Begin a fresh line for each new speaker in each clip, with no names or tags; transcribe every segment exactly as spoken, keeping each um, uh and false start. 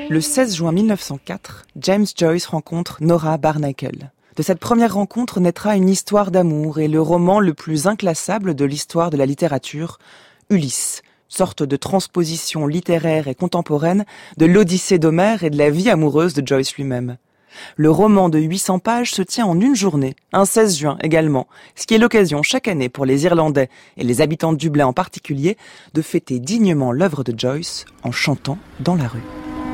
Le seize juin mille neuf cent quatre, James Joyce rencontre Nora Barnacle. De cette première rencontre naîtra une histoire d'amour et le roman le plus inclassable de l'histoire de la littérature, Ulysse, sorte de transposition littéraire et contemporaine de l'Odyssée d'Homère et de la vie amoureuse de Joyce lui-même. Le roman de huit cents pages se tient en une journée, un seize juin également, ce qui est l'occasion chaque année pour les Irlandais et les habitants de Dublin en particulier de fêter dignement l'œuvre de Joyce en chantant dans la rue.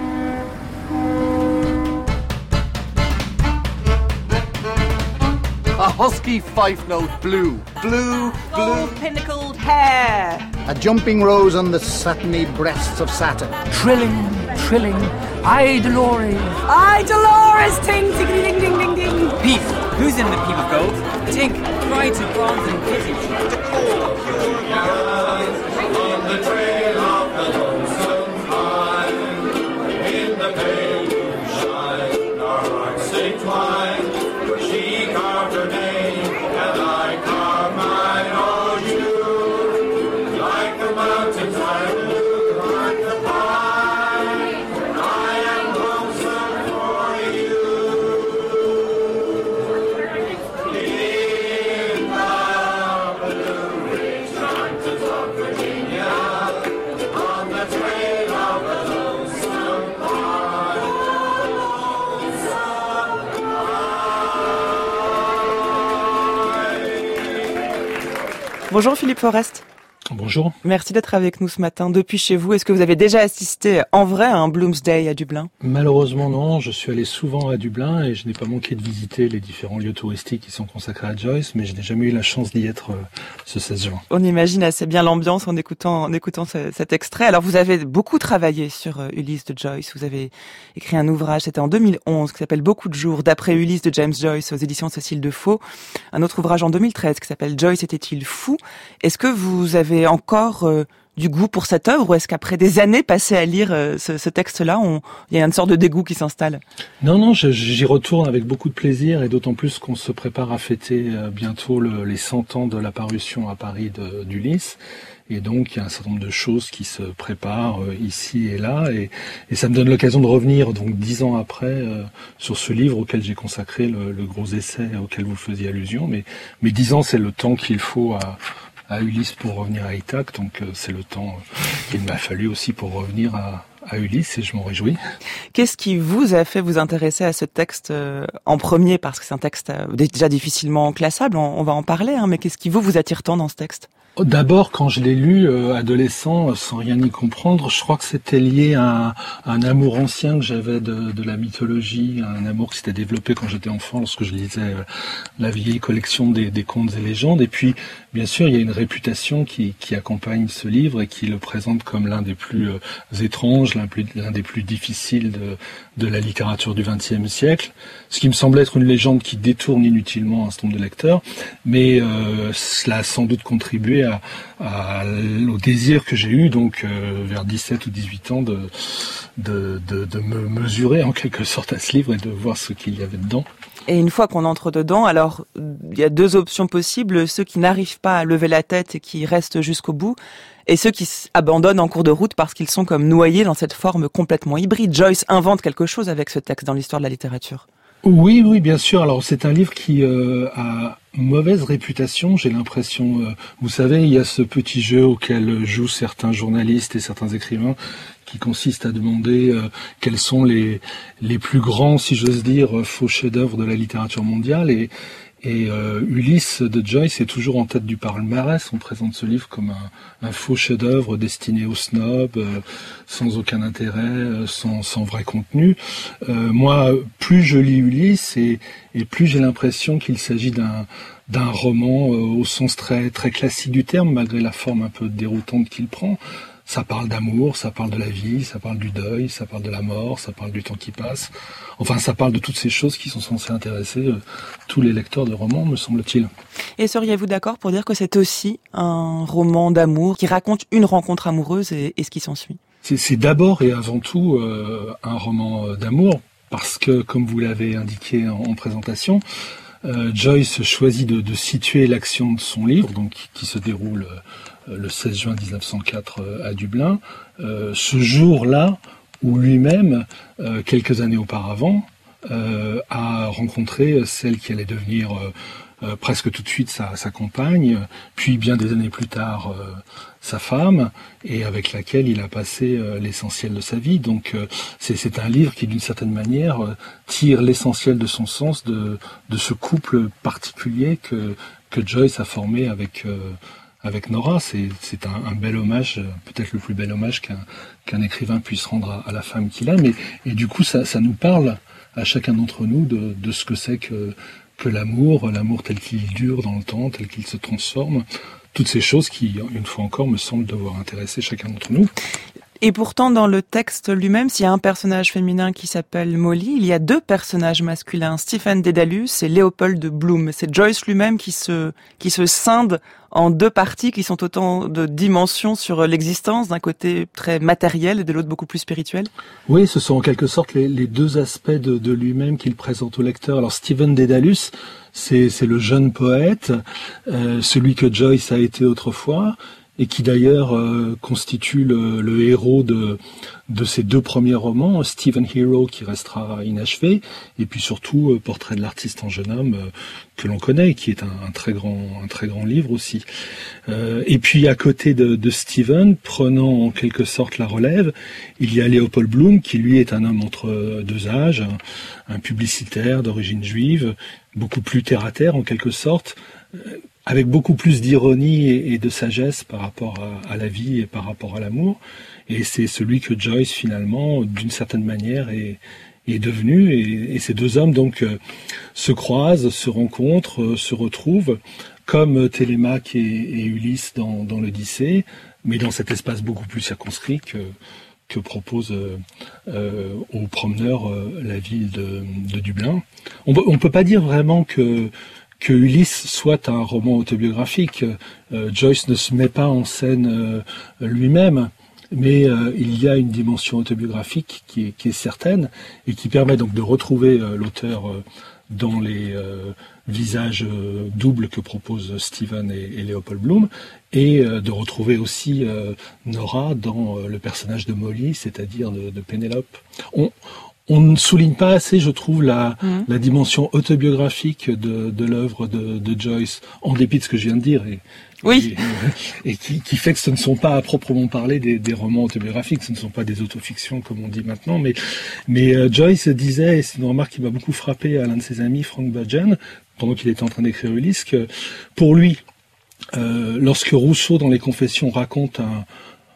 A husky fife note blue, blue, blue.
Pinnacled hair.
A jumping rose on the satiny breasts of Saturn.
Trilling, trilling, I Dolores.
I Dolores, ting, ting, ding, ding, ding, ding.
Beef, who's in the peep of gold? Tink, cry to bronze and pity.
On the trail of the lonesome pine, in the pale moonshine, our hearts entwine. She carved her name, and I carved mine. Oh, you, like the mountains I look, like the pine, I am lonesome for you. In the blue ridge mountains of Virginia, on the trail of the lonesome pine, lonesome
Bonjour Philippe Forest.
Bonjour.
Merci d'être avec nous ce matin depuis chez vous. Est-ce que vous avez déjà assisté en vrai à un Bloomsday à Dublin ?
Malheureusement non, je suis allé souvent à Dublin et je n'ai pas manqué de visiter les différents lieux touristiques qui sont consacrés à Joyce, mais je n'ai jamais eu la chance d'y être euh, ce seize juin.
On imagine assez bien l'ambiance en écoutant, en écoutant ce, cet extrait. Alors vous avez beaucoup travaillé sur euh, Ulysse de Joyce. Vous avez écrit un ouvrage, c'était en deux mille onze, qui s'appelle Beaucoup de jours, d'après Ulysse de James Joyce aux éditions Cécile Defaux. Un autre ouvrage en deux mille treize qui s'appelle Joyce était-il fou ? Est-ce que vous avez encore euh, du goût pour cette œuvre, ou est-ce qu'après des années passées à lire euh, ce, ce texte-là, on, il y a une sorte de dégoût qui s'installe ?
Non, non, je, j'y retourne avec beaucoup de plaisir, et d'autant plus qu'on se prépare à fêter euh, bientôt le, les cent ans de la parution à Paris de, d'Ulysse. Et donc, il y a un certain nombre de choses qui se préparent euh, ici et là, et, et ça me donne l'occasion de revenir, donc dix ans après, euh, sur ce livre auquel j'ai consacré le, le gros essai auquel vous faisiez allusion. Mais, mais dix ans, c'est le temps qu'il faut à à Ulysse pour revenir à Ithaque, donc euh, c'est le temps euh, qu'il m'a fallu aussi pour revenir à, à Ulysse, et je m'en réjouis.
Qu'est-ce qui vous a fait vous intéresser à ce texte euh, en premier, parce que c'est un texte euh, déjà difficilement classable, on, on va en parler, hein, mais qu'est-ce qui vous vous attire tant dans ce texte ?
D'abord, quand je l'ai lu, euh, adolescent, sans rien y comprendre, je crois que c'était lié à un, à un amour ancien que j'avais de, de la mythologie, un amour qui s'était développé quand j'étais enfant, lorsque je lisais euh, la vieille collection des, des contes et légendes. Et puis, bien sûr, il y a une réputation qui, qui accompagne ce livre et qui le présente comme l'un des plus euh, étranges, l'un, plus, l'un des plus difficiles de, de la littérature du vingtième siècle. Ce qui me semble être une légende qui détourne inutilement un certain nombre de lecteurs, mais euh, cela a sans doute contribué À, à, au désir que j'ai eu donc euh, vers dix-sept ou dix-huit ans de, de, de, de me mesurer en quelque sorte à ce livre et de voir ce qu'il y avait dedans.
Et une fois qu'on entre dedans, alors il y a deux options possibles, ceux qui n'arrivent pas à lever la tête et qui restent jusqu'au bout, et ceux qui abandonnent en cours de route parce qu'ils sont comme noyés dans cette forme complètement hybride. Joyce invente quelque chose avec ce texte dans l'histoire de la littérature.
Oui, oui, bien sûr. Alors, c'est un livre qui euh, a mauvaise réputation, j'ai l'impression. Euh, vous savez, il y a ce petit jeu auquel jouent certains journalistes et certains écrivains qui consiste à demander euh, quels sont les les plus grands, si j'ose dire, faux chefs-d'œuvre de la littérature mondiale. Et Et euh, Ulysse de Joyce est toujours en tête du palmarès. On présente ce livre comme un, un faux chef-d'œuvre destiné aux snobs, euh, sans aucun intérêt, euh, sans, sans vrai contenu. Euh, moi, plus je lis Ulysse, et, et plus j'ai l'impression qu'il s'agit d'un, d'un roman euh, au sens très, très classique du terme, malgré la forme un peu déroutante qu'il prend. Ça parle d'amour, ça parle de la vie, ça parle du deuil, ça parle de la mort, ça parle du temps qui passe. Enfin, ça parle de toutes ces choses qui sont censées intéresser euh, tous les lecteurs de romans, me semble-t-il.
Et seriez-vous d'accord pour dire que c'est aussi un roman d'amour qui raconte une rencontre amoureuse et, et ce qui s'ensuit ?
C'est, c'est d'abord et avant tout euh, un roman d'amour, parce que, comme vous l'avez indiqué en, en présentation, euh, Joyce choisit de, de situer l'action de son livre, donc qui se déroule euh, le seize juin dix-neuf cent quatre à Dublin. Euh, ce jour-là où lui-même, euh, quelques années auparavant, euh, a rencontré celle qui allait devenir euh, euh, presque tout de suite sa, sa compagne, puis bien des années plus tard euh, sa femme, et avec laquelle il a passé euh, l'essentiel de sa vie. Donc euh, c'est, c'est un livre qui, d'une certaine manière, euh, tire l'essentiel de son sens de, de ce couple particulier que, que Joyce a formé avec, euh, avec Nora. C'est, c'est un, un bel hommage, peut-être le plus bel hommage qu'un, qu'un écrivain puisse rendre à, à la femme qu'il aime. Et, et du coup, ça, ça nous parle à chacun d'entre nous de, de ce que c'est que, que l'amour, l'amour tel qu'il dure dans le temps, tel qu'il se transforme. Toutes ces choses qui, une fois encore, me semblent devoir intéresser chacun d'entre nous.
Et pourtant, dans le texte lui-même, s'il y a un personnage féminin qui s'appelle Molly, il y a deux personnages masculins, Stephen Dedalus et Léopold Bloom. C'est Joyce lui-même qui se, qui se scinde en deux parties qui sont autant de dimensions sur l'existence, d'un côté très matériel et de l'autre beaucoup plus spirituel.
Oui, ce sont en quelque sorte les, les deux aspects de, de lui-même qu'il présente au lecteur. Alors Stephen Dedalus, c'est, c'est le jeune poète, euh, celui que Joyce a été autrefois, et qui d'ailleurs euh, constitue le, le héros de, de ses deux premiers romans, Stephen Hero qui restera inachevé, et puis surtout euh, Portrait de l'artiste en jeune homme euh, que l'on connaît, qui est un, un très grand, un très grand livre aussi. Euh, et puis à côté de, de Stephen, prenant en quelque sorte la relève, il y a Léopold Bloom qui lui est un homme entre deux âges, un, un publicitaire d'origine juive, beaucoup plus terre à terre en quelque sorte, euh, avec beaucoup plus d'ironie et de sagesse par rapport à, à la vie et par rapport à l'amour. Et c'est celui que Joyce, finalement, d'une certaine manière, est, est devenu. Et, et ces deux hommes, donc, euh, se croisent, se rencontrent, euh, se retrouvent, comme Télémaque et, et Ulysse dans, dans l'Odyssée, mais dans cet espace beaucoup plus circonscrit que, que propose euh, euh, aux promeneurs euh, la ville de, de Dublin. On ne peut pas dire vraiment que que Ulysse soit un roman autobiographique. Euh, Joyce ne se met pas en scène euh, lui-même, mais euh, il y a une dimension autobiographique qui est, qui est certaine et qui permet donc de retrouver euh, l'auteur euh, dans les euh, visages euh, doubles que proposent Stephen et, et Léopold Bloom, et euh, de retrouver aussi euh, Nora dans euh, le personnage de Molly, c'est-à-dire de, de Pénélope. On, On ne souligne pas assez, je trouve, la, mmh. la dimension autobiographique de, de l'œuvre de, de Joyce, en dépit de ce que je viens de dire, et,
oui.
et, et qui, qui fait que ce ne sont pas à proprement parler des, des romans autobiographiques, ce ne sont pas des autofictions comme on dit maintenant, mais, mais euh, Joyce disait, et c'est une remarque qui m'a beaucoup frappé à l'un de ses amis, Frank Budgen, pendant qu'il était en train d'écrire Ulysse, que pour lui, euh, lorsque Rousseau, dans les Confessions, raconte un,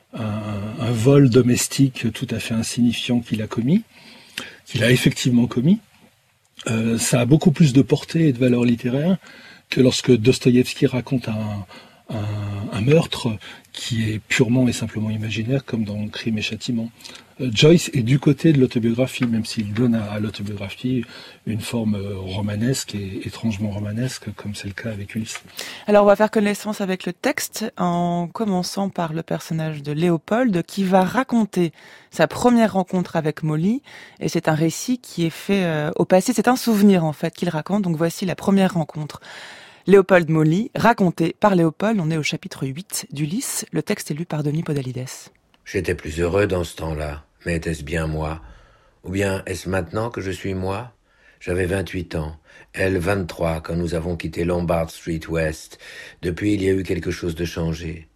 un, un vol domestique tout à fait insignifiant qu'il a commis, qu'il a effectivement commis, euh, ça a beaucoup plus de portée et de valeur littéraire que lorsque Dostoïevski raconte un, un, un meurtre qui est purement et simplement imaginaire, comme dans Crime et Châtiment. Euh, Joyce est du côté de l'autobiographie, même s'il donne à, à l'autobiographie une forme romanesque et étrangement romanesque, comme c'est le cas avec Ulysse.
Alors on va faire connaissance avec le texte, en commençant par le personnage de Léopold, qui va raconter sa première rencontre avec Molly, et c'est un récit qui est fait euh, au passé, c'est un souvenir en fait qu'il raconte, donc voici la première rencontre. Léopold Molly, raconté par Léopold, on est au chapitre huit d'Ulysse, le texte est lu par Denis Podalides.
J'étais plus heureux dans ce temps-là, mais était-ce bien moi? Ou bien est-ce maintenant que je suis moi? J'avais vingt-huit ans, elle vingt-trois quand nous avons quitté Lombard Street West. Depuis, il y a eu quelque chose de changé.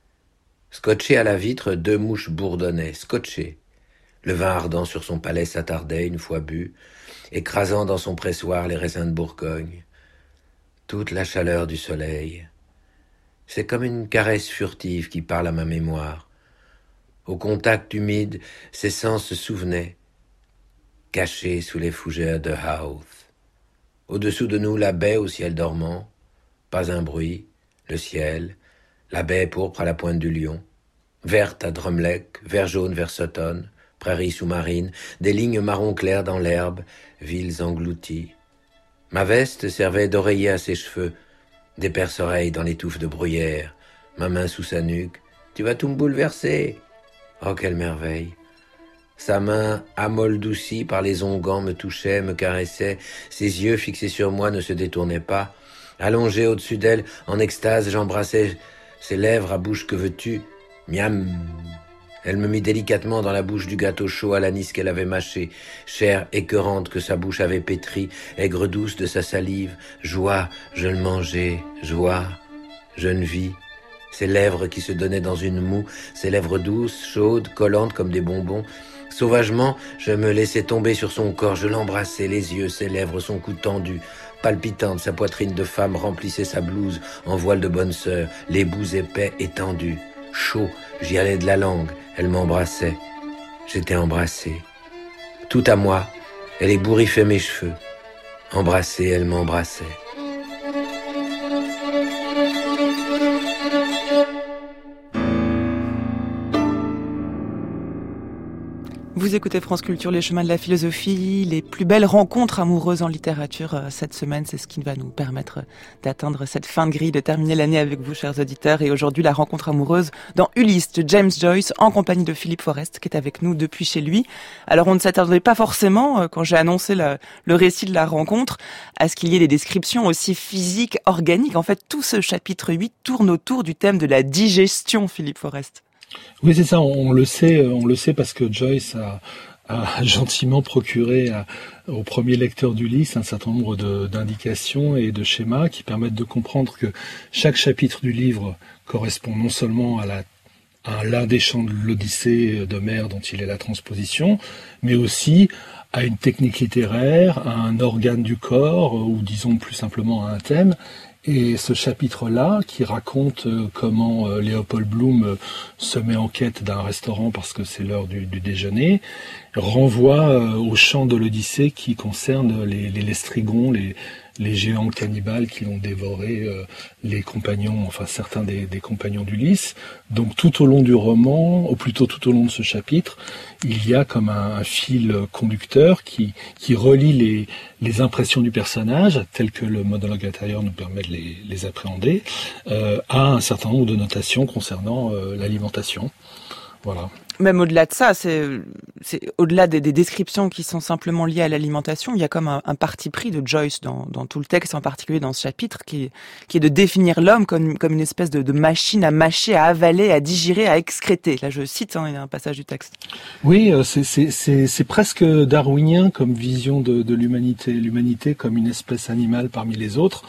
Scotché à la vitre, deux mouches bourdonnaient, scotché. Le vin ardent sur son palais s'attardait une fois bu, écrasant dans son pressoir les raisins de Bourgogne. Toute la chaleur du soleil. C'est comme une caresse furtive qui parle à ma mémoire. Au contact humide, ses sens se souvenaient, cachés sous les fougères de Howth. Au-dessous de nous, la baie au ciel dormant, pas un bruit, le ciel, la baie pourpre à la pointe du lion, verte à Drumleck, vert jaune vers Sutton, prairies sous-marines, des lignes marron clair dans l'herbe, villes englouties. Ma veste servait d'oreiller à ses cheveux, des perce-oreilles dans les touffes de bruyère, ma main sous sa nuque. « Tu vas tout me bouleverser !» Oh, quelle merveille! Sa main, amoldoucie par les onguents, me touchait, me caressait. Ses yeux, fixés sur moi, ne se détournaient pas. Allongé au-dessus d'elle, en extase, j'embrassais ses lèvres à bouche que veux-tu. Miam! Elle me mit délicatement dans la bouche du gâteau chaud à l'anis qu'elle avait mâché, chair écœurante que sa bouche avait pétrie, aigre douce de sa salive. Joie, je le mangeais, joie, jeune vie. Ses lèvres qui se donnaient dans une moue, ses lèvres douces, chaudes, collantes comme des bonbons. Sauvagement, je me laissais tomber sur son corps, je l'embrassais, les yeux, ses lèvres, son cou tendu. Palpitante, sa poitrine de femme remplissait sa blouse en voile de bonne sœur, les bouts épais étendus. Chaud, j'y allais de la langue, elle m'embrassait. J'étais embrassé. Tout à moi, elle ébouriffait mes cheveux. Embrassée, elle m'embrassait.
Vous écoutez France Culture, les chemins de la philosophie, les plus belles rencontres amoureuses en littérature cette semaine. C'est ce qui va nous permettre d'atteindre cette fin de grille, de terminer l'année avec vous, chers auditeurs. Et aujourd'hui, la rencontre amoureuse dans Ulysse de James Joyce, en compagnie de Philippe Forest, qui est avec nous depuis chez lui. Alors, on ne s'attendait pas forcément, quand j'ai annoncé le, le récit de la rencontre, à ce qu'il y ait des descriptions aussi physiques, organiques. En fait, tout ce chapitre huit tourne autour du thème de la digestion, Philippe Forest.
Oui, c'est ça, on le sait, on le sait parce que Joyce a, a gentiment procuré à, au premier lecteur d'Ulysse un certain nombre de, d'indications et de schémas qui permettent de comprendre que chaque chapitre du livre correspond non seulement à la à l'un des chants de l'Odyssée d'Homère dont il est la transposition, mais aussi à une technique littéraire, à un organe du corps, ou disons plus simplement à un thème. Et ce chapitre-là, qui raconte comment Léopold Bloom se met en quête d'un restaurant parce que c'est l'heure du, du déjeuner, renvoie au chant de l'Odyssée qui concerne les, les lestrigons, les, les géants cannibales qui ont dévoré euh, les compagnons, enfin certains des, des compagnons d'Ulysse. Donc tout au long du roman, ou plutôt tout au long de ce chapitre, il y a comme un, un fil conducteur qui, qui relie les, les impressions du personnage, telles que le monologue intérieur nous permet de les, les appréhender, euh, à un certain nombre de notations concernant euh, l'alimentation. Voilà.
Même au-delà de ça, c'est, c'est au-delà des, des descriptions qui sont simplement liées à l'alimentation, il y a comme un, un parti pris de Joyce dans, dans tout le texte, en particulier dans ce chapitre, qui, qui est de définir l'homme comme, comme une espèce de, de machine à mâcher, à avaler, à digérer, à excréter. Là, je cite, hein, il y a un passage du texte.
Oui, c'est, c'est, c'est, c'est presque darwinien comme vision de, de l'humanité, l'humanité comme une espèce animale parmi les autres,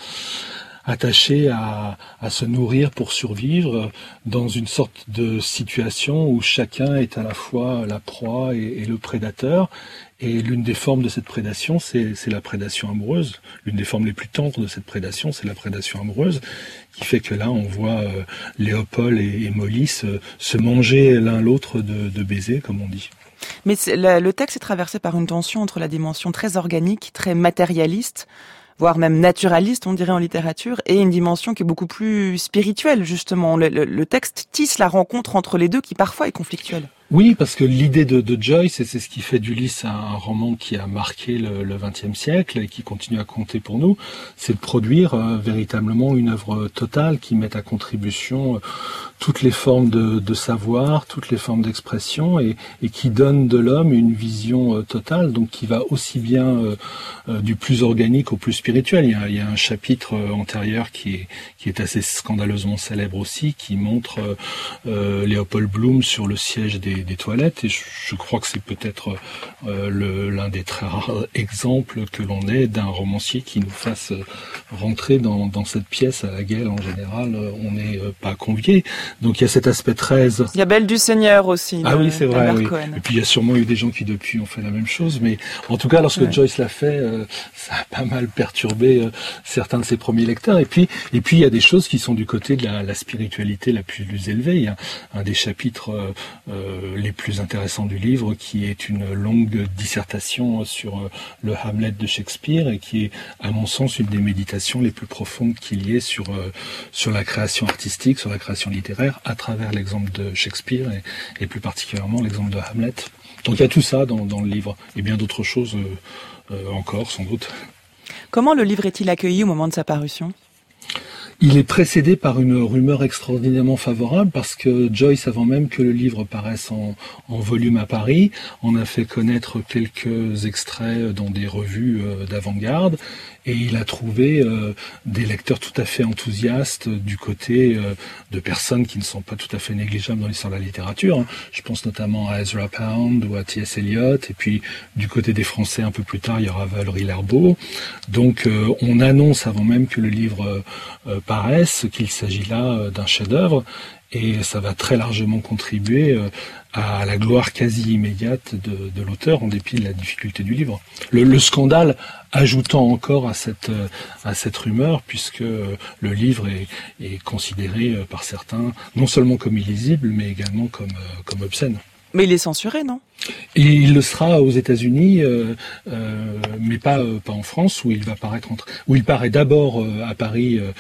attaché à, à se nourrir pour survivre dans une sorte de situation où chacun est à la fois la proie et, et le prédateur. Et l'une des formes de cette prédation, c'est, c'est la prédation amoureuse. L'une des formes les plus tendres de cette prédation, c'est la prédation amoureuse, qui fait que là, on voit euh, Léopold et, et Molly se, se manger l'un l'autre de, de baisers, comme on dit.
Mais c'est, la, le texte est traversé par une tension entre la dimension très organique, très matérialiste, voire même naturaliste, on dirait en littérature, et une dimension qui est beaucoup plus spirituelle, justement. Le, le, le texte tisse la rencontre entre les deux, qui parfois est conflictuelle.
Oui, parce que l'idée de, de Joyce, et c'est ce qui fait d'Ulysse un roman qui a marqué le, le vingtième siècle et qui continue à compter pour nous, c'est de produire euh, véritablement une œuvre totale qui mette à contribution euh, toutes les formes de, de savoir, toutes les formes d'expression et, et qui donne de l'homme une vision euh, totale, donc qui va aussi bien euh, euh, du plus organique au plus spirituel. Il y a, il y a un chapitre euh, antérieur qui est, qui est assez scandaleusement célèbre aussi, qui montre euh, euh, Léopold Bloom sur le siège des des toilettes, et je, je crois que c'est peut-être euh, le, l'un des très rares exemples que l'on ait d'un romancier qui nous fasse rentrer dans, dans cette pièce à laquelle en général on n'est pas convié. Donc il y a cet aspect très...
Il y a Belle du Seigneur aussi.
Ah oui, c'est vrai, oui. Et puis il y a sûrement eu des gens qui depuis ont fait la même chose, mais en tout cas lorsque ouais. Joyce l'a fait, euh, ça a pas mal perturbé euh, certains de ses premiers lecteurs. Et puis et puis il y a des choses qui sont du côté de la, la spiritualité la plus, plus élevée. Il y a un des chapitres euh, euh, les plus intéressants du livre, qui est une longue dissertation sur le Hamlet de Shakespeare et qui est, à mon sens, une des méditations les plus profondes qu'il y ait sur sur la création artistique, sur la création littéraire, à travers l'exemple de Shakespeare et, et plus particulièrement l'exemple de Hamlet. Donc il y a tout ça dans, dans le livre et bien d'autres choses euh, euh, encore, sans doute.
Comment le livre est-il accueilli au moment de sa parution ?
Il est précédé par une rumeur extraordinairement favorable parce que Joyce, avant même que le livre paraisse en, en volume à Paris, en a fait connaître quelques extraits dans des revues euh, d'avant-garde et il a trouvé euh, des lecteurs tout à fait enthousiastes du côté euh, de personnes qui ne sont pas tout à fait négligeables dans l'histoire de la littérature. Hein. Je pense notamment à Ezra Pound ou à T S Eliot, et puis du côté des Français un peu plus tard, il y aura Valérie Lerbaud. Donc euh, on annonce avant même que le livre euh, paraisse qu'il s'agit là euh, d'un chef-d'œuvre, et ça va très largement contribuer euh, à la gloire quasi immédiate de, de l'auteur, en dépit de la difficulté du livre. Le, le scandale ajoutant encore à cette euh, à cette rumeur, puisque euh, le livre est, est considéré euh, par certains non seulement comme illisible, mais également comme euh, comme obscène.
Mais il est censuré, non ?
Et il le sera aux États-Unis, euh, euh, mais pas euh, pas en France, où il va paraître entre, où il paraît d'abord euh, à Paris euh,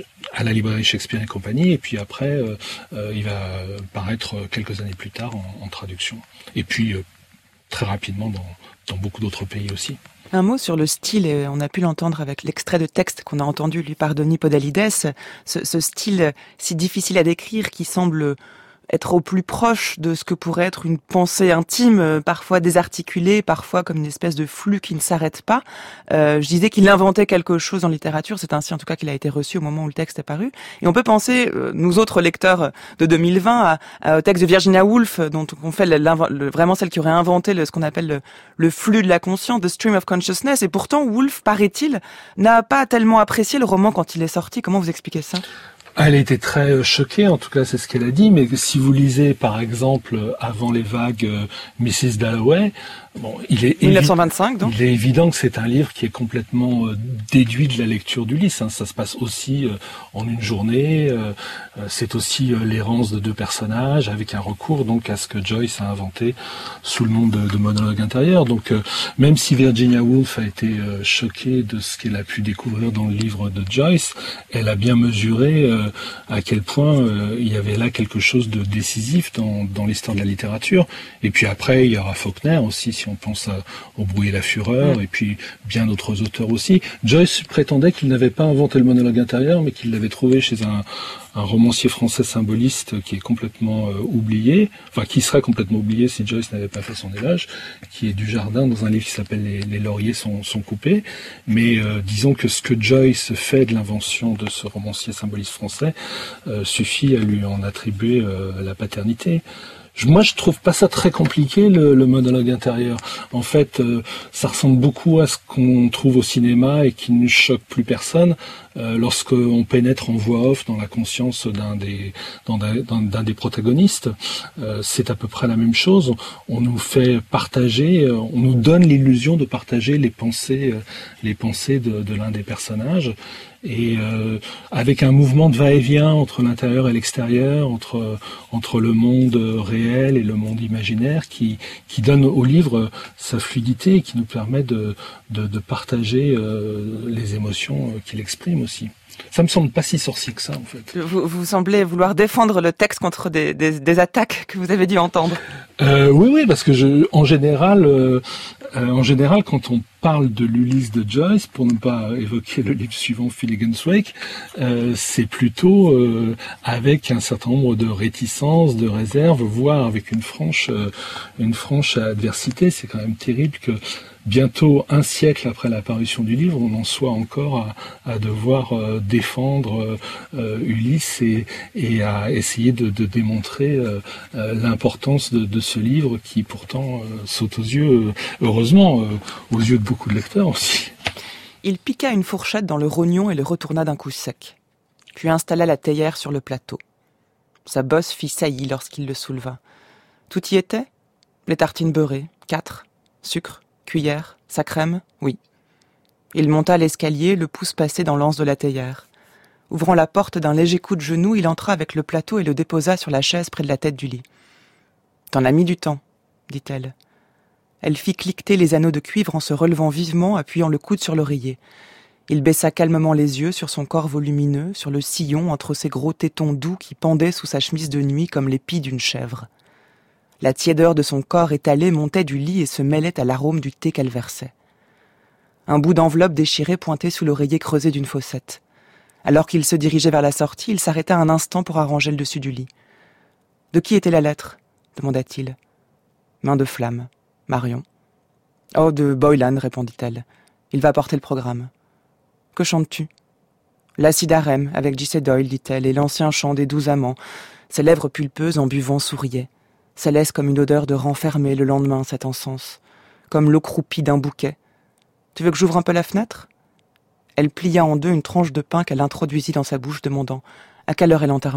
à la librairie Shakespeare et compagnie, et puis après euh, euh, il va paraître quelques années plus tard en, en traduction, et puis euh, très rapidement dans dans beaucoup d'autres pays aussi.
Un mot sur le style, et on a pu l'entendre avec l'extrait de texte qu'on a entendu lu par Denis Podalides, ce, ce style si difficile à décrire qui semble être au plus proche de ce que pourrait être une pensée intime, parfois désarticulée, parfois comme une espèce de flux qui ne s'arrête pas. Euh, je disais qu'il inventait quelque chose en littérature, c'est ainsi en tout cas qu'il a été reçu au moment où le texte est paru. Et on peut penser, euh, nous autres lecteurs de deux mille vingt, à, à, au texte de Virginia Woolf, dont on fait le, le, vraiment celle qui aurait inventé le, ce qu'on appelle le, le flux de la conscience, the stream of consciousness. Et pourtant, Woolf, paraît-il, n'a pas tellement apprécié le roman quand il est sorti. Comment vous expliquez ça ?
Elle a été très choquée, en tout cas c'est ce qu'elle a dit, mais si vous lisez par exemple Avant les vagues missus Dalloway, bon, il est
dix-neuf cent vingt-cinq, donc.
Il est évident que c'est un livre qui est complètement euh, déduit de la lecture d'Ulysse. Hein. Ça se passe aussi euh, en une journée. Euh, c'est aussi euh, l'errance de deux personnages avec un recours donc à ce que Joyce a inventé sous le nom de, de monologue intérieur. Donc euh, même si Virginia Woolf a été euh, choquée de ce qu'elle a pu découvrir dans le livre de Joyce, elle a bien mesuré euh, à quel point euh, il y avait là quelque chose de décisif dans, dans l'histoire de la littérature. Et puis après, il y aura Faulkner aussi, si on pense à, au Bruit et la Fureur, mmh. et puis bien d'autres auteurs aussi. Joyce prétendait qu'il n'avait pas inventé le monologue intérieur, mais qu'il l'avait trouvé chez un, un romancier français symboliste qui est complètement euh, oublié, enfin qui serait complètement oublié si Joyce n'avait pas fait son éloge, qui est Dujardin dans un livre qui s'appelle Les, les lauriers sont, sont coupés. Mais euh, disons que ce que Joyce fait de l'invention de ce romancier symboliste français euh, suffit à lui en attribuer euh, la paternité. Moi, je trouve pas ça très compliqué, le, le monologue intérieur. En fait, euh, ça ressemble beaucoup à ce qu'on trouve au cinéma et qui ne choque plus personne euh, lorsqu'on pénètre en voix off dans la conscience d'un des, dans d'un, d'un des protagonistes. Euh, c'est à peu près la même chose. On nous fait partager, on nous donne l'illusion de partager les pensées, les pensées de, de l'un des personnages. Et euh, avec un mouvement de va-et-vient entre l'intérieur et l'extérieur, entre entre le monde réel et le monde imaginaire, qui qui donne au livre sa fluidité et qui nous permet de de, de partager euh, les émotions qu'il exprime aussi. Ça me semble pas si sorcier que ça, en fait.
Vous, vous semblez vouloir défendre le texte contre des, des, des attaques que vous avez dû entendre.
Euh, oui, oui, parce que je, en général, euh, euh, en général, quand on parle de l'Ulysse de Joyce, pour ne pas évoquer le livre suivant, Finnegan's Wake, euh, c'est plutôt euh, avec un certain nombre de réticences, de réserves, voire avec une franche, euh, une franche adversité. C'est quand même terrible que bientôt un siècle après la parution du livre, on en soit encore à, à devoir euh, défendre euh, Ulysse et, et à essayer de, de démontrer euh, euh, l'importance de, de ce livre qui pourtant euh, saute aux yeux, euh, heureusement, euh, aux yeux de beaucoup de lecteurs aussi.
Il piqua une fourchette dans le rognon et le retourna d'un coup sec, puis installa la théière sur le plateau. Sa bosse fit saillie lorsqu'il le souleva. Tout y était ? Les tartines beurrées, quatre, sucre, cuillère, sa crème, oui. Il monta l'escalier, le pouce passé dans l'anse de la théière. Ouvrant la porte d'un léger coup de genou, il entra avec le plateau et le déposa sur la chaise près de la tête du lit. « T'en as mis du temps, » dit-elle. Elle fit cliqueter les anneaux de cuivre en se relevant vivement, appuyant le coude sur l'oreiller. Il baissa calmement les yeux sur son corps volumineux, sur le sillon entre ses gros tétons doux qui pendaient sous sa chemise de nuit comme les pis d'une chèvre. La tiédeur de son corps étalé montait du lit et se mêlait à l'arôme du thé qu'elle versait. Un bout d'enveloppe déchirée pointait sous l'oreiller creusé d'une fossette. Alors qu'il se dirigeait vers la sortie, il s'arrêta un instant pour arranger le dessus du lit. « De qui était la lettre ?» demanda-t-il. « Main de flamme. Marion. »« Oh, de Boylan, répondit-elle. Il va porter le programme. »« Que chantes-tu ?»« L'acide harem, avec J C Doyle, dit-elle, et l'ancien chant des douze amants. » Ses lèvres pulpeuses, en buvant, souriaient. Ça laisse comme une odeur de renfermé le lendemain, cet encens. Comme l'eau croupie d'un bouquet. « Tu veux que j'ouvre un peu la fenêtre ?» Elle plia en deux une tranche de pain qu'elle introduisit dans sa bouche, demandant « À quelle heure est l'enterrement ?»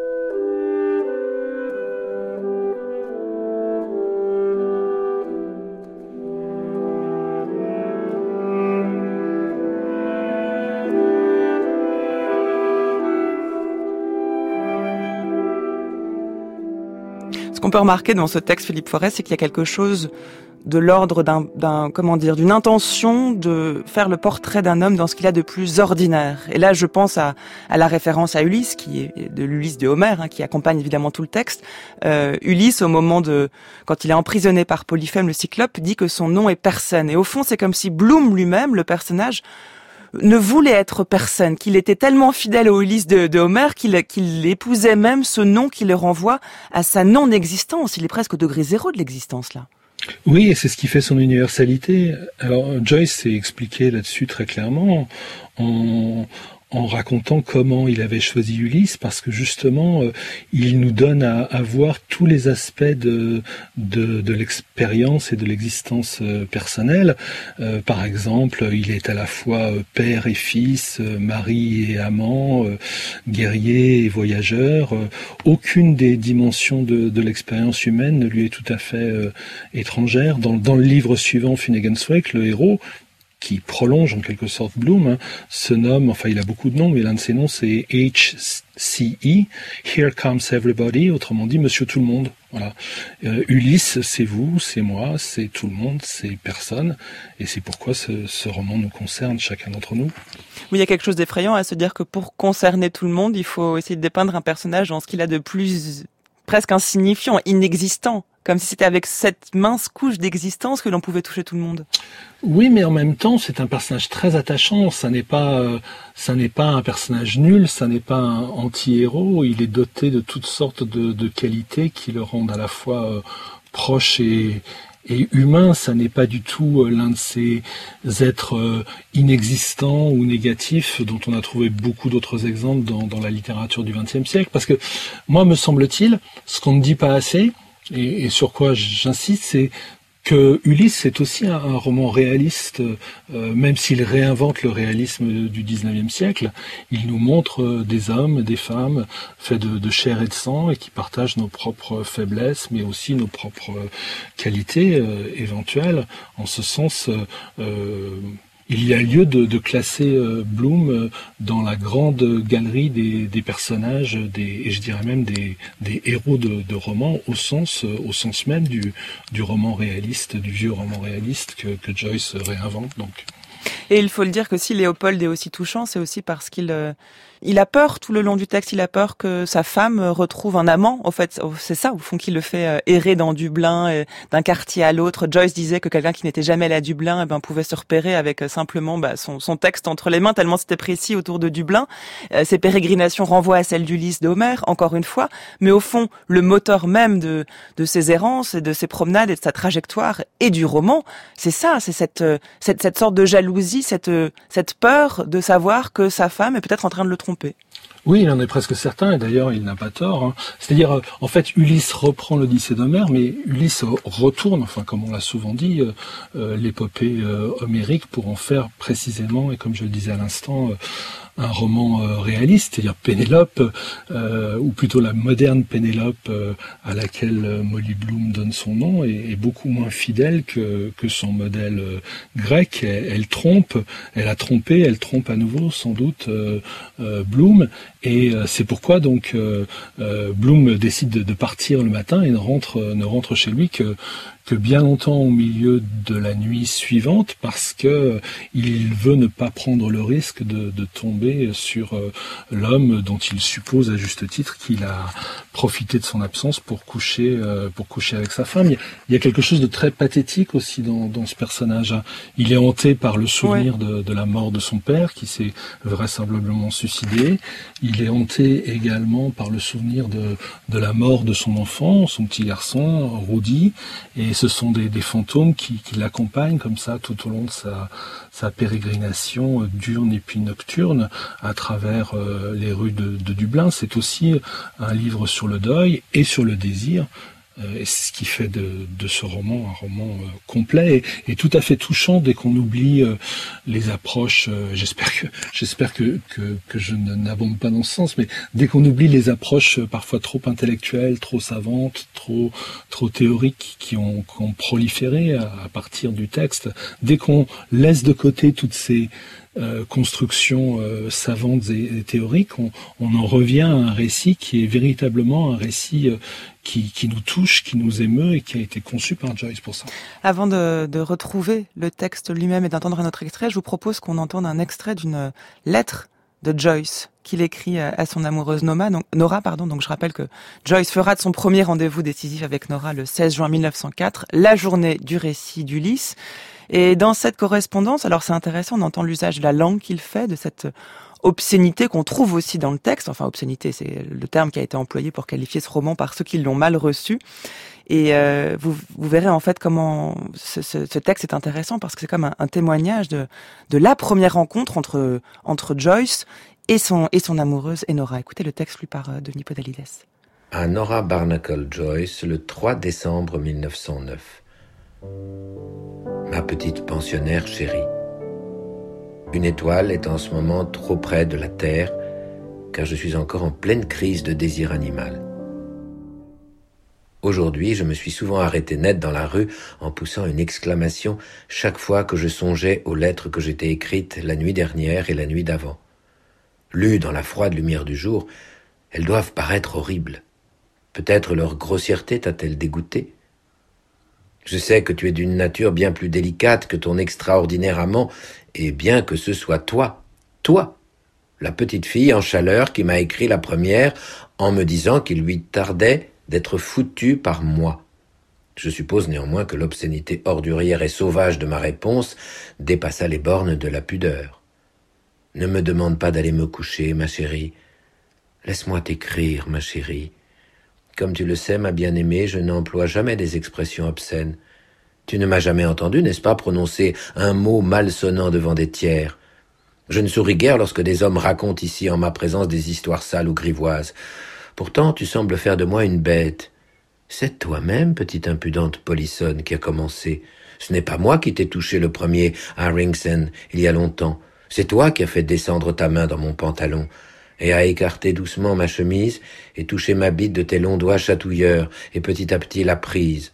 Ce qu'on peut remarquer dans ce texte, Philippe Forest, c'est qu'il y a quelque chose de l'ordre d'un, d'un, comment dire, d'une intention de faire le portrait d'un homme dans ce qu'il a de plus ordinaire. Et là, je pense à, à la référence à Ulysse, qui est de l'Ulysse de Homère, hein, qui accompagne évidemment tout le texte. Euh, Ulysse, au moment de, quand il est emprisonné par Polyphème le Cyclope, dit que son nom est personne. Et au fond, c'est comme si Bloom lui-même, le personnage, ne voulait être personne, qu'il était tellement fidèle au Ulysse de, de Homère qu'il, qu'il épousait même ce nom qui le renvoie à sa non-existence. Il est presque au degré zéro de l'existence, là.
Oui, et c'est ce qui fait son universalité. Alors, Joyce s'est expliqué là-dessus très clairement en, en racontant comment il avait choisi Ulysse, parce que justement, euh, il nous donne à, à voir tous les aspects de, de, de l'expérience et de l'existence euh, personnelle. Euh, par exemple, il est à la fois euh, père et fils, euh, mari et amant, euh, guerrier et voyageur. Euh, aucune des dimensions de, de l'expérience humaine ne lui est tout à fait euh, étrangère. Dans, dans le livre suivant, Finnegan's Wake, le héros, qui prolonge en quelque sorte Bloom, hein, se nomme, enfin il a beaucoup de noms, mais l'un de ses noms c'est H C E, Here Comes Everybody, autrement dit Monsieur Tout le Monde. Voilà. Euh, Ulysse, c'est vous, c'est moi, c'est tout le monde, c'est personne, et c'est pourquoi ce, ce roman nous concerne, chacun d'entre nous.
Oui, il y a quelque chose d'effrayant à se dire que pour concerner tout le monde, il faut essayer de dépeindre un personnage dans ce qu'il a de plus presque insignifiant, inexistant. Comme si c'était avec cette mince couche d'existence que l'on pouvait toucher tout le monde.
Oui, mais en même temps, c'est un personnage très attachant. Ça n'est pas, euh, ça n'est pas un personnage nul, ça n'est pas un anti-héros. Il est doté de toutes sortes de, de qualités qui le rendent à la fois euh, proche et, et humain. Ça n'est pas du tout euh, l'un de ces êtres euh, inexistants ou négatifs dont on a trouvé beaucoup d'autres exemples dans, dans la littérature du vingtième siècle. Parce que moi, me semble-t-il, ce qu'on ne dit pas assez, Et, et sur quoi j'insiste, c'est que Ulysse c'est aussi un, un roman réaliste, euh, même s'il réinvente le réalisme du dix-neuvième siècle. Il nous montre euh, des hommes, des femmes, faits de, de chair et de sang, et qui partagent nos propres faiblesses, mais aussi nos propres qualités euh, éventuelles. En ce sens, euh, euh, il y a lieu de, de classer euh, Bloom euh, dans la grande galerie des, des personnages, des, et je dirais même des, des héros de, de romans, au sens, euh, au sens même du, du roman réaliste, du vieux roman réaliste que, que Joyce réinvente. Donc.
Et il faut le dire que si Léopold est aussi touchant, c'est aussi parce qu'il euh, il a peur tout le long du texte, il a peur que sa femme retrouve un amant. En fait, c'est ça au fond qui le fait euh, errer dans Dublin, euh, d'un quartier à l'autre. Joyce disait que quelqu'un qui n'était jamais allé à Dublin, eh ben, pouvait se repérer avec euh, simplement bah, son, son texte entre les mains, tellement c'était précis autour de Dublin. Euh, ses pérégrinations renvoient à celles d'Ulysse d'Homère, encore une fois. Mais au fond, le moteur même de, de ses errances, et de ses promenades et de sa trajectoire et du roman, c'est ça, c'est cette, euh, cette, cette sorte de jalousie, cette, euh, cette peur de savoir que sa femme est peut-être en train de le tromper.
Oui, il en est presque certain, et d'ailleurs il n'a pas tort. Hein. C'est-à-dire, en fait, Ulysse reprend l'Odyssée d'Homère, mais Ulysse retourne, enfin comme on l'a souvent dit, euh, euh, l'épopée euh, homérique pour en faire précisément, et comme je le disais à l'instant, euh, un roman euh, réaliste, c'est-à-dire Pénélope, euh, ou plutôt la moderne Pénélope euh, à laquelle euh, Molly Bloom donne son nom, est, est beaucoup moins fidèle que, que son modèle euh, grec. Elle, elle trompe, elle a trompé, elle trompe à nouveau sans doute euh, euh, Bloom, Et euh, c'est pourquoi donc euh, euh, Bloom décide de, de partir le matin et ne rentre, euh, ne rentre chez lui que que bien longtemps au milieu de la nuit suivante, parce que euh, il veut ne pas prendre le risque de, de tomber sur euh, l'homme dont il suppose à juste titre qu'il a profité de son absence pour coucher, euh, pour coucher avec sa femme. Il y, a, il y a quelque chose de très pathétique aussi dans, dans ce personnage. Il est hanté par le souvenir ouais. de, de la mort de son père, qui s'est vraisemblablement suicidé. Il est hanté également par le souvenir de, de la mort de son enfant, son petit garçon, Rudy, et ce sont des, des fantômes qui, qui l'accompagnent comme ça tout au long de sa, sa pérégrination euh, diurne et puis nocturne à travers euh, les rues de, de Dublin. C'est aussi un livre sur le deuil et sur le désir. Euh, et ce qui fait de, de ce roman un roman euh, complet et, et tout à fait touchant dès qu'on oublie euh, les approches. Euh, j'espère que j'espère que, que que je n'abonde pas dans ce sens, mais dès qu'on oublie les approches euh, parfois trop intellectuelles, trop savantes, trop trop théoriques qui ont, qui ont proliféré à, à partir du texte, dès qu'on laisse de côté toutes ces Euh, constructions euh, savantes et, et théoriques, on, on en revient à un récit qui est véritablement un récit euh, qui, qui nous touche, qui nous émeut et qui a été conçu par Joyce pour ça.
Avant de, de retrouver le texte lui-même et d'entendre un autre extrait, je vous propose qu'on entende un extrait d'une lettre de Joyce qu'il écrit à son amoureuse Nora. Donc, Nora, pardon. Donc je rappelle que Joyce fera de son premier rendez-vous décisif avec Nora le seize juin mille neuf cent quatre, la journée du récit d'Ulysse. Et dans cette correspondance, alors c'est intéressant, on entend l'usage de la langue qu'il fait, de cette obscénité qu'on trouve aussi dans le texte. Enfin, obscénité, c'est le terme qui a été employé pour qualifier ce roman par ceux qui l'ont mal reçu. Et euh, vous, vous verrez en fait comment ce, ce, ce texte est intéressant parce que c'est comme un, un témoignage de, de la première rencontre entre, entre Joyce et son, et son amoureuse Nora. Écoutez le texte lu par euh, Denis Podalides.
À Nora Barnacle Joyce, le trois décembre mille neuf cent neuf. Ma petite pensionnaire chérie, une étoile est en ce moment trop près de la Terre, car je suis encore en pleine crise de désir animal. Aujourd'hui, je me suis souvent arrêté net dans la rue en poussant une exclamation chaque fois que je songeais aux lettres que j'étais écrites la nuit dernière et la nuit d'avant. Lues dans la froide lumière du jour, elles doivent paraître horribles. Peut-être leur grossièreté t'a-t-elle dégoûté ? Je sais que tu es d'une nature bien plus délicate que ton extraordinaire amant, et bien que ce soit toi, toi, la petite fille en chaleur qui m'a écrit la première en me disant qu'il lui tardait d'être foutue par moi. Je suppose néanmoins que l'obscénité ordurière et sauvage de ma réponse dépassa les bornes de la pudeur. Ne me demande pas d'aller me coucher, ma chérie. Laisse-moi t'écrire, ma chérie. Comme tu le sais, ma bien-aimée, je n'emploie jamais des expressions obscènes. Tu ne m'as jamais entendu, n'est-ce pas, prononcer un mot malsonnant devant des tiers. Je ne souris guère lorsque des hommes racontent ici en ma présence des histoires sales ou grivoises. Pourtant, tu sembles faire de moi une bête. C'est toi-même, petite impudente polissonne, qui a commencé. Ce n'est pas moi qui t'ai touché le premier à Ringsend il y a longtemps. C'est toi qui as fait descendre ta main dans mon pantalon et a écarté doucement ma chemise et touché ma bite de tes longs doigts chatouilleurs et petit à petit l'a prise.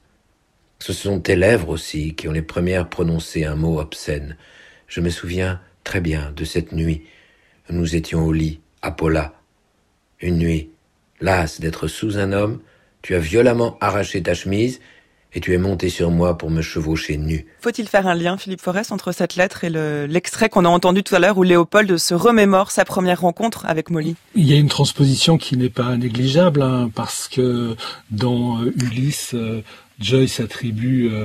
Ce sont tes lèvres aussi qui ont les premières prononcé un mot obscène. Je me souviens très bien de cette nuit. Nous étions au lit, à Paula. Une nuit, lasse d'être sous un homme, tu as violemment arraché ta chemise et tu es monté sur moi pour me chevaucher nu.
Faut-il faire un lien, Philippe Forest, entre cette lettre et le, l'extrait qu'on a entendu tout à l'heure où Léopold se remémore sa première rencontre avec Molly?
Il y a une transposition qui n'est pas négligeable, hein, parce que dans euh, Ulysse, euh, Joyce attribue euh,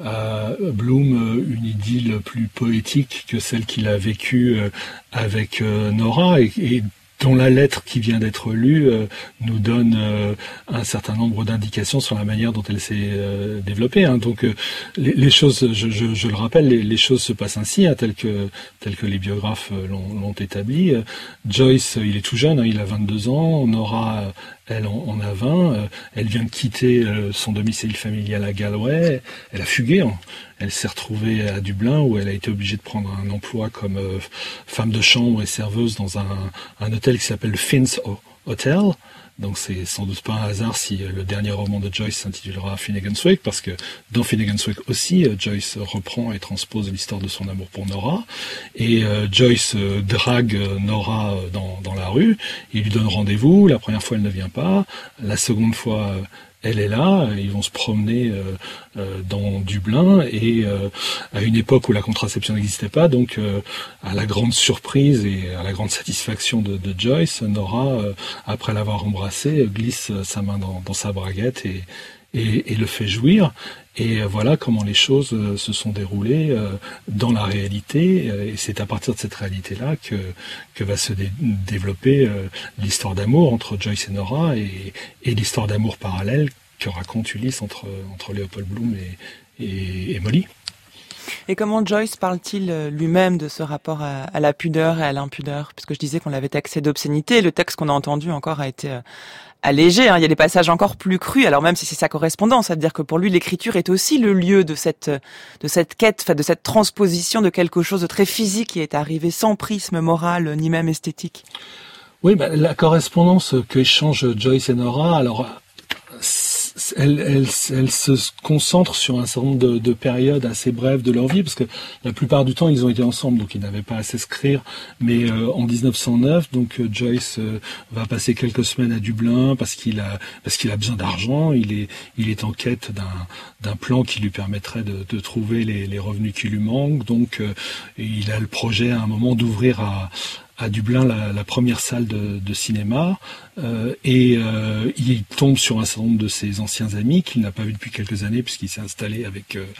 à Bloom euh, une idylle plus poétique que celle qu'il a vécue euh, avec euh, Nora et, et dont la lettre qui vient d'être lue euh, nous donne euh, un certain nombre d'indications sur la manière dont elle s'est euh, développée. Hein. Donc euh, les, les choses, je, je, je le rappelle, les, les choses se passent ainsi, hein, telles que telles que les biographes euh, l'ont, l'ont établi. Euh, Joyce, il est tout jeune, hein, il a vingt-deux ans. Nora, elle en, en a vingt. Euh, elle vient de quitter euh, son domicile familial à Galway. Elle a fugué. Hein. Elle s'est retrouvée à Dublin où elle a été obligée de prendre un emploi comme euh, femme de chambre et serveuse dans un, un hôtel qui s'appelle le Finn's Hotel Donc c'est sans doute pas un hasard si le dernier roman de Joyce s'intitulera Finnegan's Wake, parce que dans Finnegan's Wake aussi, Joyce reprend et transpose l'histoire de son amour pour Nora. Et euh, Joyce euh, drague Nora dans, dans la rue, il lui donne rendez-vous, la première fois elle ne vient pas, la seconde fois... Euh, elle est là, ils vont se promener euh, euh, dans Dublin et euh, à une époque où la contraception n'existait pas, donc euh, à la grande surprise et à la grande satisfaction de, de Joyce, Nora, euh, après l'avoir embrassé, glisse sa main dans, dans sa braguette et, et, et le fait jouir. Et voilà comment les choses se sont déroulées dans la réalité, et c'est à partir de cette réalité-là que, que va se dé- développer l'histoire d'amour entre Joyce et Nora, et, et l'histoire d'amour parallèle que raconte Ulysse entre, entre Léopold Bloom et, et, et Molly.
Et comment Joyce parle-t-il lui-même de ce rapport à, à la pudeur et à l'impudeur? Puisque je disais qu'on l'avait taxé d'obscénité, le texte qu'on a entendu encore a été allégé, hein. Il y a des passages encore plus crus, alors même si c'est sa correspondance, c'est-à-dire que pour lui l'écriture est aussi le lieu de cette de cette quête, enfin, de cette transposition de quelque chose de très physique qui est arrivé sans prisme moral ni même esthétique.
Oui, bah, la correspondance qu'échangent Joyce et Nora, alors Elle, elle, elle se concentre sur un certain nombre de, de périodes assez brèves de leur vie, parce que la plupart du temps ils ont été ensemble, donc ils n'avaient pas à s'écrire. Mais euh, en dix-neuf cent neuf, donc euh, Joyce euh, va passer quelques semaines à Dublin parce qu'il a parce qu'il a besoin d'argent. Il est il est en quête d'un d'un plan qui lui permettrait de, de trouver les, les revenus qui lui manquent. Donc euh, il a le projet à un moment d'ouvrir à à Dublin la, la première salle de, de cinéma, euh, et euh, il tombe sur un certain nombre de ses anciens amis qu'il n'a pas vu depuis quelques années puisqu'il s'est installé avec euh,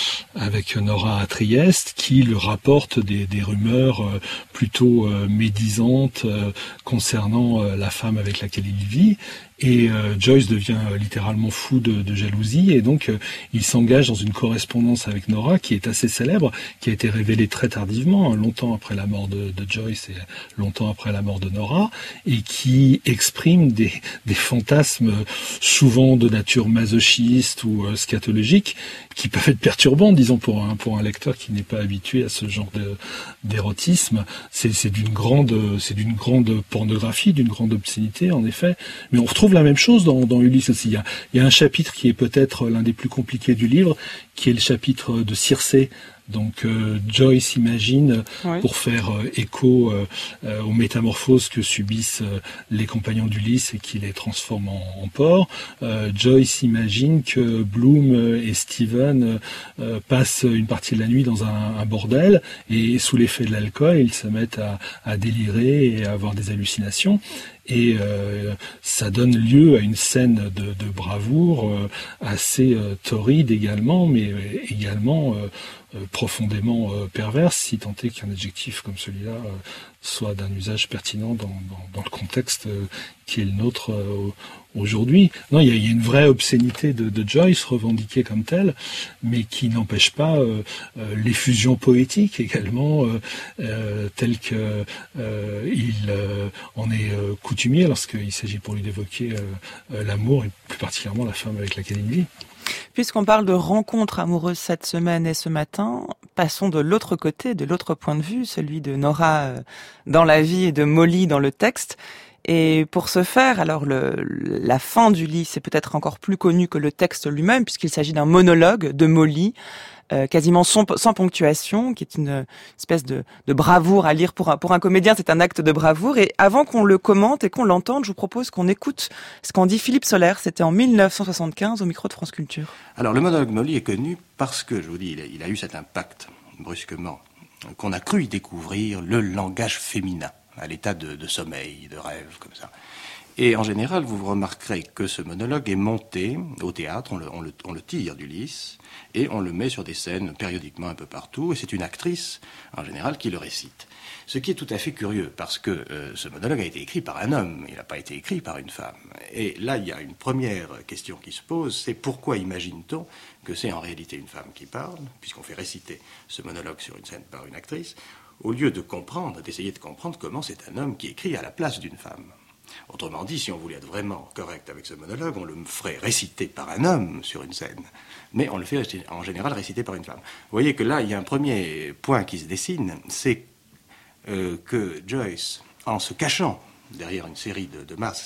avec Nora à Trieste, qui lui rapportent des, des rumeurs euh, plutôt euh, médisantes euh, concernant euh, la femme avec laquelle il vit. Et euh, Joyce devient euh, littéralement fou de, de jalousie, et donc euh, il s'engage dans une correspondance avec Nora qui est assez célèbre, qui a été révélée très tardivement, hein, longtemps après la mort de, de Joyce et longtemps après la mort de Nora, et qui exprime des, des fantasmes souvent de nature masochiste ou euh, scatologique, qui peuvent être perturbants, disons, pour un, pour un lecteur qui n'est pas habitué à ce genre de, d'érotisme. C'est, c'est d'une grande, c'est d'une grande pornographie, d'une grande obscénité, en effet. Mais on retrouve la même chose dans, dans Ulysse aussi. Il y a, il y a un chapitre qui est peut-être l'un des plus compliqués du livre, qui est le chapitre de Circé. Donc euh, Joyce imagine, oui, pour faire euh, écho euh, euh, aux métamorphoses que subissent euh, les compagnons d'Ulysse et qui les transforment en, en porc, euh, Joyce imagine que Bloom et Steven euh, passent une partie de la nuit dans un, un bordel, et sous l'effet de l'alcool, ils se mettent à, à délirer et à avoir des hallucinations. Et euh, ça donne lieu à une scène de, de bravoure euh, assez euh, torride également, mais euh, également euh, euh, profondément euh, perverse, si tant est qu'un adjectif comme celui-là euh, soit d'un usage pertinent dans, dans, dans le contexte euh, qui est le nôtre euh, aujourd'hui. Non, il y a, il y a une vraie obscénité de, de Joyce revendiquée comme telle, mais qui n'empêche pas euh, euh, l'effusion poétique également, euh, euh, telle que euh, il euh, en est euh, coutumier lorsqu'il s'agit pour lui d'évoquer euh, euh, l'amour, et plus particulièrement la femme avec laquelle il vit.
Puisqu'on parle de rencontres amoureuses cette semaine et ce matin, passons de l'autre côté, de l'autre point de vue, celui de Nora dans la vie et de Molly dans le texte. Et pour ce faire, alors le, la fin d'Ulysse est peut-être encore plus connue que le texte lui-même, puisqu'il s'agit d'un monologue de Molly, euh, quasiment sans, sans ponctuation, qui est une espèce de, de bravoure à lire pour un, pour un comédien. C'est un acte de bravoure. Et avant qu'on le commente et qu'on l'entende, je vous propose qu'on écoute ce qu'en dit Philippe Sollers. C'était en mille neuf cent soixante-quinze au micro de France Culture.
Alors le monologue de Molly est connu parce que, je vous dis, il a, il a eu cet impact brusquement, qu'on a cru y découvrir le langage féminin, à l'état de, de sommeil, de rêve, comme ça. Et en général, vous remarquerez que ce monologue est monté au théâtre, on le, on le, on le tire d'Ulysse, et on le met sur des scènes périodiquement un peu partout, et c'est une actrice, en général, qui le récite. Ce qui est tout à fait curieux, parce que euh, ce monologue a été écrit par un homme, il n'a pas été écrit par une femme. Et là, il y a une première question qui se pose, c'est pourquoi imagine-t-on que c'est en réalité une femme qui parle, puisqu'on fait réciter ce monologue sur une scène par une actrice, au lieu de comprendre, d'essayer de comprendre comment c'est un homme qui écrit à la place d'une femme. Autrement dit, si on voulait être vraiment correct avec ce monologue, on le ferait réciter par un homme sur une scène, mais on le fait en général réciter par une femme. Vous voyez que là, il y a un premier point qui se dessine, c'est euh, que Joyce, en se cachant derrière une série de, de masques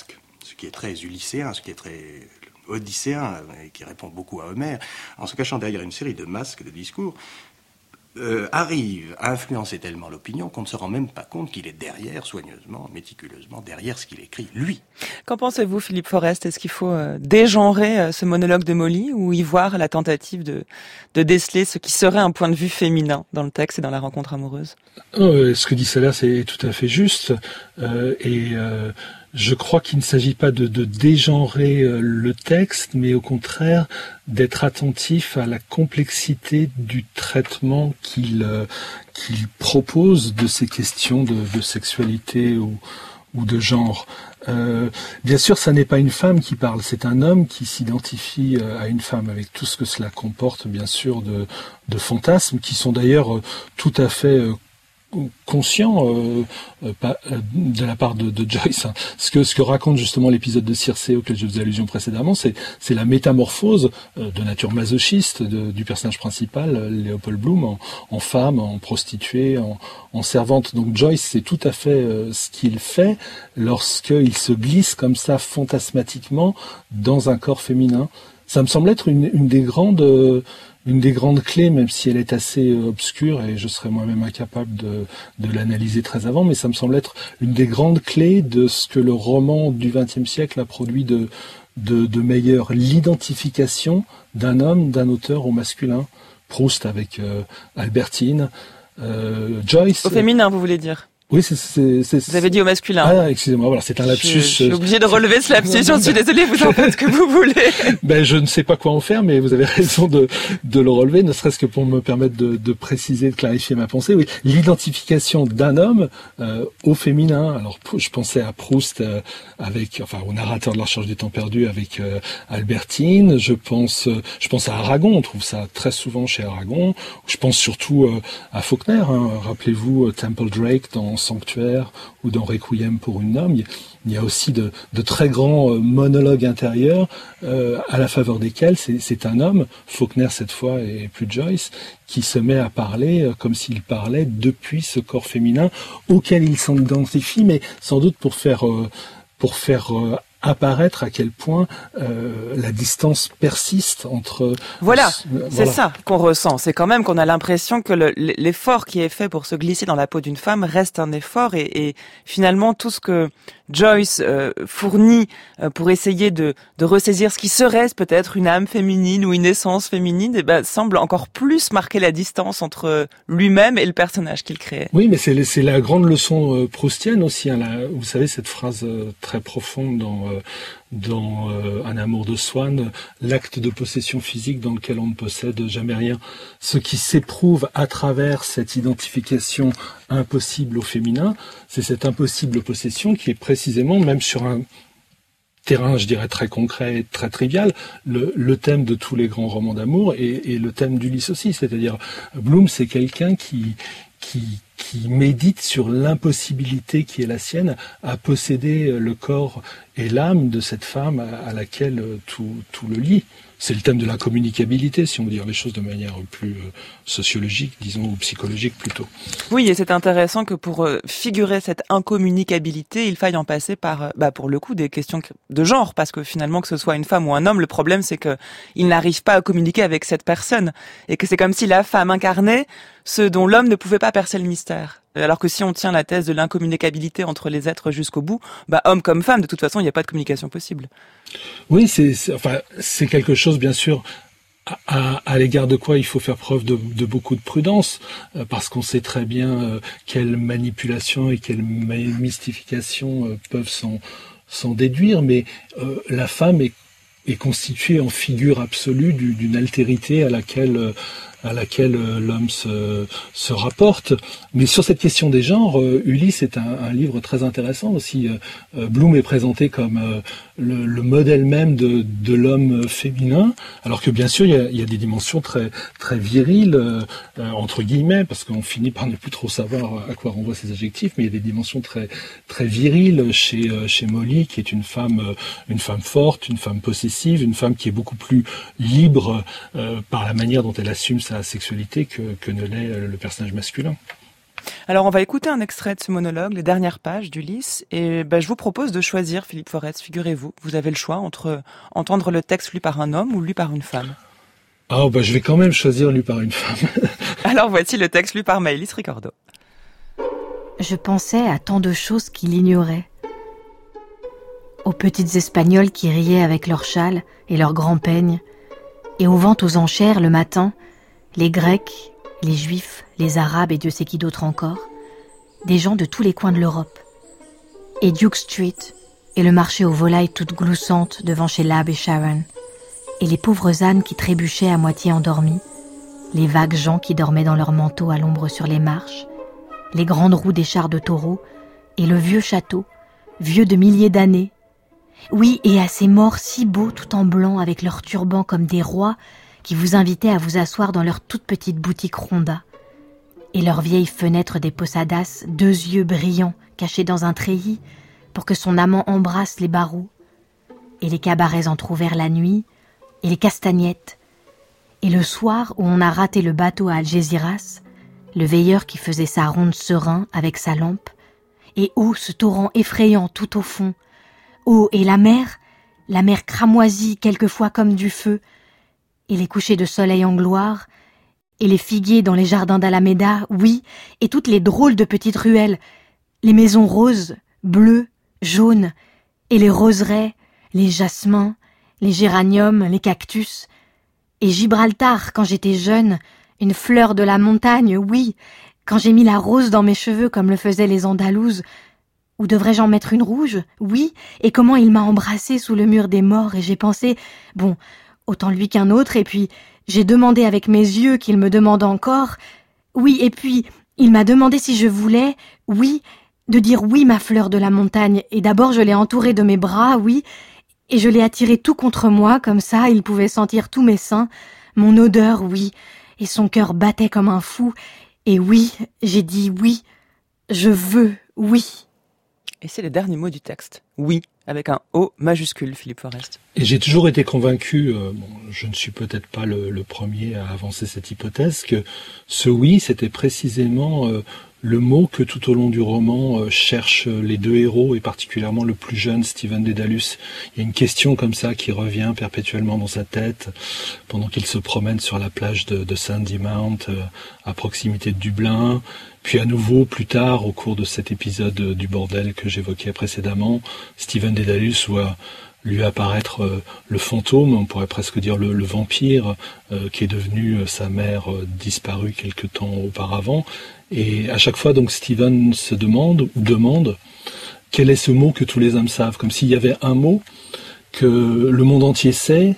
ce qui est très ulyséen, ce qui est très odysséen, et qui répond beaucoup à Homère, en se cachant derrière une série de masques de discours, Euh, arrive à influencer tellement l'opinion qu'on ne se rend même pas compte qu'il est derrière, soigneusement, méticuleusement, derrière ce qu'il écrit, lui.
Qu'en pensez-vous, Philippe Forest? Est-ce qu'il faut euh, dégenrer euh, ce monologue de Molly ou y voir la tentative de, de déceler ce qui serait un point de vue féminin dans le texte et dans la rencontre amoureuse?
euh, Ce que dit Salah, c'est tout à fait juste. Euh, et euh, je crois qu'il ne s'agit pas de, de dégenrer euh, le texte, mais au contraire d'être attentif à la complexité du traitement qu'il euh, qu'il propose de ces questions de, de sexualité ou, ou de genre. Euh, bien sûr, ça n'est pas une femme qui parle, c'est un homme qui s'identifie à une femme, avec tout ce que cela comporte, bien sûr, de, de fantasmes, qui sont d'ailleurs tout à fait euh, conscient euh, euh, de la part de, de Joyce. Hein. Ce que ce que raconte justement l'épisode de Circé auquel je faisais allusion précédemment, c'est c'est la métamorphose euh, de nature masochiste de, du personnage principal, Léopold Bloom, en, en femme, en prostituée, en, en servante. Donc Joyce, c'est tout à fait euh, ce qu'il fait lorsqu'il se glisse comme ça fantasmatiquement dans un corps féminin. Ça me semble être une, une des grandes euh, une des grandes clés, même si elle est assez obscure et je serais moi-même incapable de, de l'analyser très avant, mais ça me semble être une des grandes clés de ce que le roman du vingtième siècle a produit de, de, de meilleur, l'identification d'un homme, d'un auteur au masculin. Proust avec euh, Albertine, euh, Joyce...
Au féminin, vous voulez dire?
Oui, c'est, c'est, c'est,
vous avez dit au masculin.
Ah, excusez-moi, voilà, c'est un lapsus.
Je, je suis obligé de relever ce lapsus, j'en suis désolé, vous en faites ce que vous voulez.
Ben, je ne sais pas quoi en faire, mais vous avez raison de, de le relever, ne serait-ce que pour me permettre de, de préciser, de clarifier ma pensée. Oui, l'identification d'un homme euh, au féminin. Alors, je pensais à Proust euh, avec, enfin, au narrateur de La Recherche du temps perdu avec euh, Albertine. Je pense, euh, je pense à Aragon. On trouve ça très souvent chez Aragon. Je pense surtout euh, à Faulkner. Hein. Rappelez-vous euh, Temple Drake dans Sanctuaire ou dans Requiem pour une âme. Il y a aussi de, de très grands monologues intérieurs euh, à la faveur desquels c'est, c'est un homme, Faulkner cette fois et plus Joyce, qui se met à parler euh, comme s'il parlait depuis ce corps féminin auquel il s'identifie, mais sans doute pour faire euh, pour faire euh, apparaître à quel point euh, la distance persiste entre...
Voilà,
euh,
c'est
voilà.
ça qu'on ressent. C'est quand même qu'on a l'impression que le, l'effort qui est fait pour se glisser dans la peau d'une femme reste un effort et, et finalement tout ce que Joyce euh, fournit euh, pour essayer de, de ressaisir ce qui serait peut-être une âme féminine ou une essence féminine, eh ben, semble encore plus marquer la distance entre lui-même et le personnage qu'il crée.
Oui, mais c'est, c'est la grande leçon euh, proustienne aussi. Hein, la, vous savez, cette phrase euh, très profonde dans... Euh, dans euh, Un amour de Swann, l'acte de possession physique dans lequel on ne possède jamais rien. Ce qui s'éprouve à travers cette identification impossible au féminin, c'est cette impossible possession qui est précisément, même sur un terrain, je dirais, très concret et très trivial, le, le thème de tous les grands romans d'amour et, et le thème d'Ulysse aussi. C'est-à-dire, Bloom, c'est quelqu'un qui... qui qui médite sur l'impossibilité qui est la sienne à posséder le corps et l'âme de cette femme à laquelle tout, tout le lie. C'est le thème de l'incommunicabilité, si on veut dire les choses de manière plus sociologique, disons, ou psychologique plutôt.
Oui, et c'est intéressant que pour figurer cette incommunicabilité, il faille en passer par, bah, pour le coup, des questions de genre, parce que finalement, que ce soit une femme ou un homme, le problème, c'est que il n'arrive pas à communiquer avec cette personne, et que c'est comme si la femme incarnait ce dont l'homme ne pouvait pas percer le mystère. Alors que si on tient la thèse de l'incommunicabilité entre les êtres jusqu'au bout, bah, homme comme femme, de toute façon, il n'y a pas de communication possible.
Oui, c'est, c'est, enfin, c'est quelque chose, bien sûr, à, à, à l'égard de quoi il faut faire preuve de, de beaucoup de prudence, euh, parce qu'on sait très bien euh, quelles manipulations et quelles mystifications euh, peuvent s'en, s'en déduire, mais euh, la femme est, est constituée en figure absolue du, d'une altérité à laquelle... Euh, à laquelle euh, l'homme se, se rapporte. Mais sur cette question des genres, euh, Ulysse est un, un livre très intéressant aussi. Euh, Bloom est présenté comme euh, le, le modèle même de, de l'homme féminin, alors que bien sûr il y a, il y a des dimensions très, très viriles, euh, euh, entre guillemets, parce qu'on finit par ne plus trop savoir à quoi renvoient ces adjectifs, mais il y a des dimensions très, très viriles chez, euh, chez Molly, qui est une femme, euh, une femme forte, une femme possessive, une femme qui est beaucoup plus libre euh, par la manière dont elle assume sa sexualité que, que ne l'est le personnage masculin.
Alors on va écouter un extrait de ce monologue, les dernières pages d'Ulysse, et ben, je vous propose de choisir, Philippe Forest, figurez-vous, vous avez le choix entre entendre le texte lu par un homme ou lu par une femme.
Ah bah je vais quand même choisir lu par une femme.
Alors voici le texte lu par Maëlys Ricordo.
Je pensais à tant de choses qu'il ignorait. Aux petites Espagnoles qui riaient avec leurs châles et leurs grands peignes, et aux ventes aux enchères le matin, les Grecs, les Juifs, les Arabes et Dieu sait qui d'autre encore, des gens de tous les coins de l'Europe. Et Duke Street, et le marché aux volailles toutes gloussantes devant chez Lab et Sharon, et les pauvres ânes qui trébuchaient à moitié endormis, les vagues gens qui dormaient dans leurs manteaux à l'ombre sur les marches, les grandes roues des chars de taureaux, et le vieux château, vieux de milliers d'années. Oui, et à ces morts si beaux tout en blanc avec leurs turbans comme des rois qui vous invitaient à vous asseoir dans leur toute petite boutique ronda. Et leurs vieilles fenêtres des posadas, deux yeux brillants cachés dans un treillis pour que son amant embrasse les barreaux. Et les cabarets entr'ouverts la nuit, et les castagnettes. Et le soir où on a raté le bateau à Algésiras, le veilleur qui faisait sa ronde serein avec sa lampe, et oh, ce torrent effrayant tout au fond. Oh, et la mer, la mer cramoisie quelquefois comme du feu, et les couchers de soleil en gloire, et les figuiers dans les jardins d'Alameda, oui, et toutes les drôles de petites ruelles, les maisons roses, bleues, jaunes, et les roseraies, les jasmins, les géraniums, les cactus, et Gibraltar quand j'étais jeune, une fleur de la montagne, oui, quand j'ai mis la rose dans mes cheveux comme le faisaient les Andalouses. Ou devrais-je en mettre une rouge? Oui, et comment il m'a embrassée sous le mur des morts, et j'ai pensé, bon, autant lui qu'un autre, et puis j'ai demandé avec mes yeux qu'il me demande encore. Oui, et puis il m'a demandé si je voulais, oui, de dire oui ma fleur de la montagne, et d'abord je l'ai entouré de mes bras, oui, et je l'ai attiré tout contre moi, comme ça il pouvait sentir tous mes seins, mon odeur, oui, et son cœur battait comme un fou, et oui, j'ai dit oui, je veux, oui.
Et c'est les derniers mots du texte. Oui, avec un O majuscule, Philippe Forest.
Et j'ai toujours été convaincu, euh, bon, je ne suis peut-être pas le, le premier à avancer cette hypothèse, que ce oui, c'était précisément euh, le mot que tout au long du roman euh, cherchent les deux héros, et particulièrement le plus jeune, Stephen Dedalus. Il y a une question comme ça qui revient perpétuellement dans sa tête pendant qu'il se promène sur la plage de, de Sandy Mount, euh, à proximité de Dublin. Puis à nouveau, plus tard, au cours de cet épisode du bordel que j'évoquais précédemment, Stephen Dedalus voit lui apparaître euh, le fantôme, on pourrait presque dire le, le vampire, euh, qui est devenu euh, sa mère euh, disparue quelque temps auparavant. Et à chaque fois, donc, Stephen se demande, ou demande, quel est ce mot que tous les hommes savent, comme s'il y avait un mot que le monde entier sait,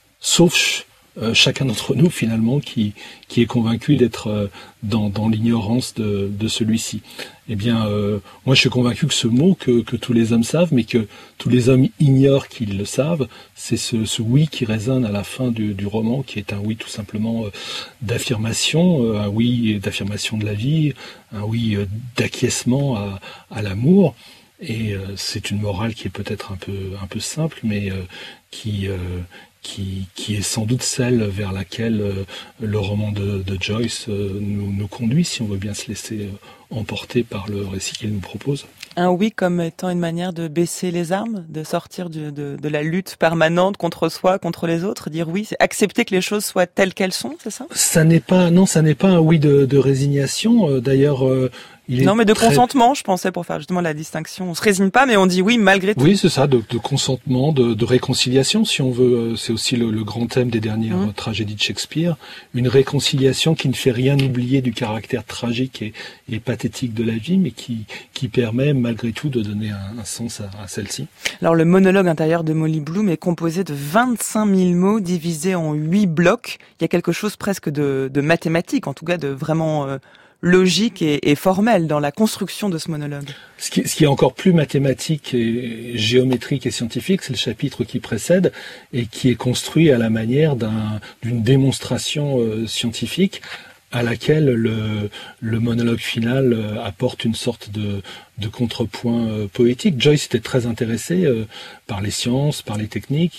sauf Euh, chacun d'entre nous finalement qui qui est convaincu d'être euh, dans dans l'ignorance de de celui-ci. Eh bien, euh, moi je suis convaincu que ce mot que que tous les hommes savent, mais que tous les hommes ignorent qu'ils le savent, c'est ce ce oui qui résonne à la fin du du roman, qui est un oui tout simplement euh, d'affirmation, euh, un oui d'affirmation de la vie, un oui euh, d'acquiescement à à l'amour. Et euh, c'est une morale qui est peut-être un peu un peu simple, mais euh, qui euh, Qui, qui est sans doute celle vers laquelle euh, le roman de, de Joyce euh, nous, nous conduit, si on veut bien se laisser euh, emporter par le récit qu'il nous propose.
Un oui comme étant une manière de baisser les armes, de sortir du, de, de la lutte permanente contre soi, contre les autres, dire oui, c'est accepter que les choses soient telles qu'elles sont, c'est ça?
Ça n'est pas, non, ça n'est pas un oui de, de résignation. Euh, d'ailleurs, euh, il est
non, mais de
très...
consentement, je pensais, pour faire justement la distinction. On se résigne pas, mais on dit oui malgré tout.
Oui, c'est ça, de, de consentement, de, de réconciliation, si on veut. C'est aussi le, le grand thème des dernières mmh. tragédies de Shakespeare. Une réconciliation qui ne fait rien oublier du caractère tragique et, et pathétique de la vie, mais qui, qui permet malgré tout de donner un, un sens à, à celle-ci.
Alors le monologue intérieur de Molly Bloom est composé de vingt-cinq mille mots divisés en huit blocs. Il y a quelque chose presque de, de mathématique, en tout cas de vraiment euh, logique et, et formel dans la construction de ce monologue.
Ce qui, ce qui est encore plus mathématique et géométrique et scientifique, c'est le chapitre qui précède et qui est construit à la manière d'un, d'une démonstration euh, scientifique à laquelle le, le monologue final euh, apporte une sorte de, de contrepoint euh, poétique. Joyce était très intéressé euh, par les sciences, par les techniques,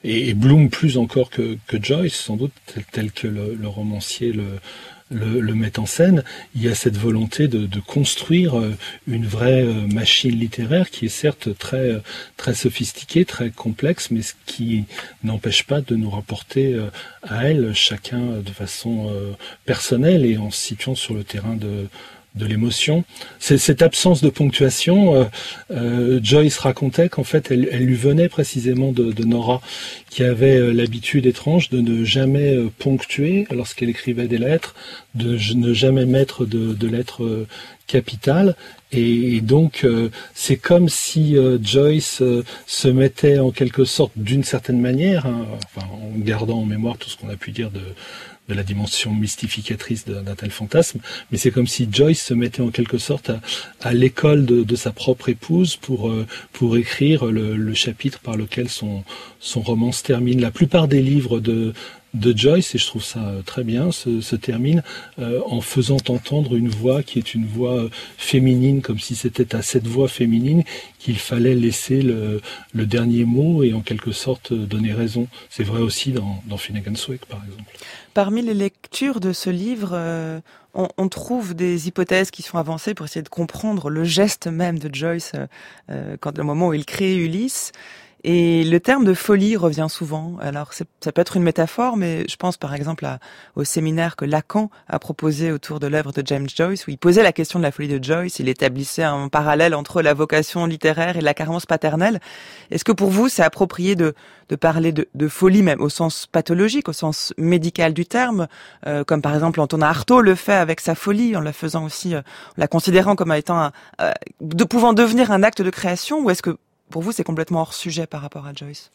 et, et Bloom plus encore que, que Joyce, sans doute, tel, tel que le, le romancier le, le, le met en scène. Il y a cette volonté de, de construire une vraie machine littéraire qui est certes très, très sophistiquée, très complexe, mais ce qui n'empêche pas de nous rapporter à elle chacun de façon personnelle et en se situant sur le terrain de de l'émotion. C'est cette absence de ponctuation, euh, euh, Joyce racontait qu'en fait elle, elle lui venait précisément de, de Nora, qui avait euh, l'habitude étrange de ne jamais euh, ponctuer lorsqu'elle écrivait des lettres, de ne jamais mettre de, de lettres euh, capitales, et, et donc euh, c'est comme si euh, Joyce euh, se mettait en quelque sorte d'une certaine manière, hein, enfin, en gardant en mémoire tout ce qu'on a pu dire de de la dimension mystificatrice d'un tel fantasme, mais c'est comme si Joyce se mettait en quelque sorte à, à l'école de, de sa propre épouse pour euh, pour écrire le, le chapitre par lequel son son roman se termine. La plupart des livres de de Joyce, et je trouve ça très bien, se, se termine euh, en faisant entendre une voix qui est une voix féminine, comme si c'était à cette voix féminine qu'il fallait laisser le, le dernier mot et en quelque sorte donner raison. C'est vrai aussi dans, dans Finnegan's Wake, par exemple.
Parmi les lectures de ce livre, euh, on, on trouve des hypothèses qui sont avancées pour essayer de comprendre le geste même de Joyce euh, quand le moment où il crée Ulysse. Et le terme de folie revient souvent. Alors, c'est, ça peut être une métaphore, mais je pense par exemple à, au séminaire que Lacan a proposé autour de l'œuvre de James Joyce, où il posait la question de la folie de Joyce. Il établissait un parallèle entre la vocation littéraire et la carence paternelle. Est-ce que pour vous, c'est approprié de, de parler de, de folie même au sens pathologique, au sens médical du terme, euh, comme par exemple Antonin Artaud le fait avec sa folie, en la faisant aussi, euh, en la considérant comme étant un, euh, de pouvant devenir un acte de création, ou est-ce que pour vous, c'est complètement hors sujet par rapport à Joyce?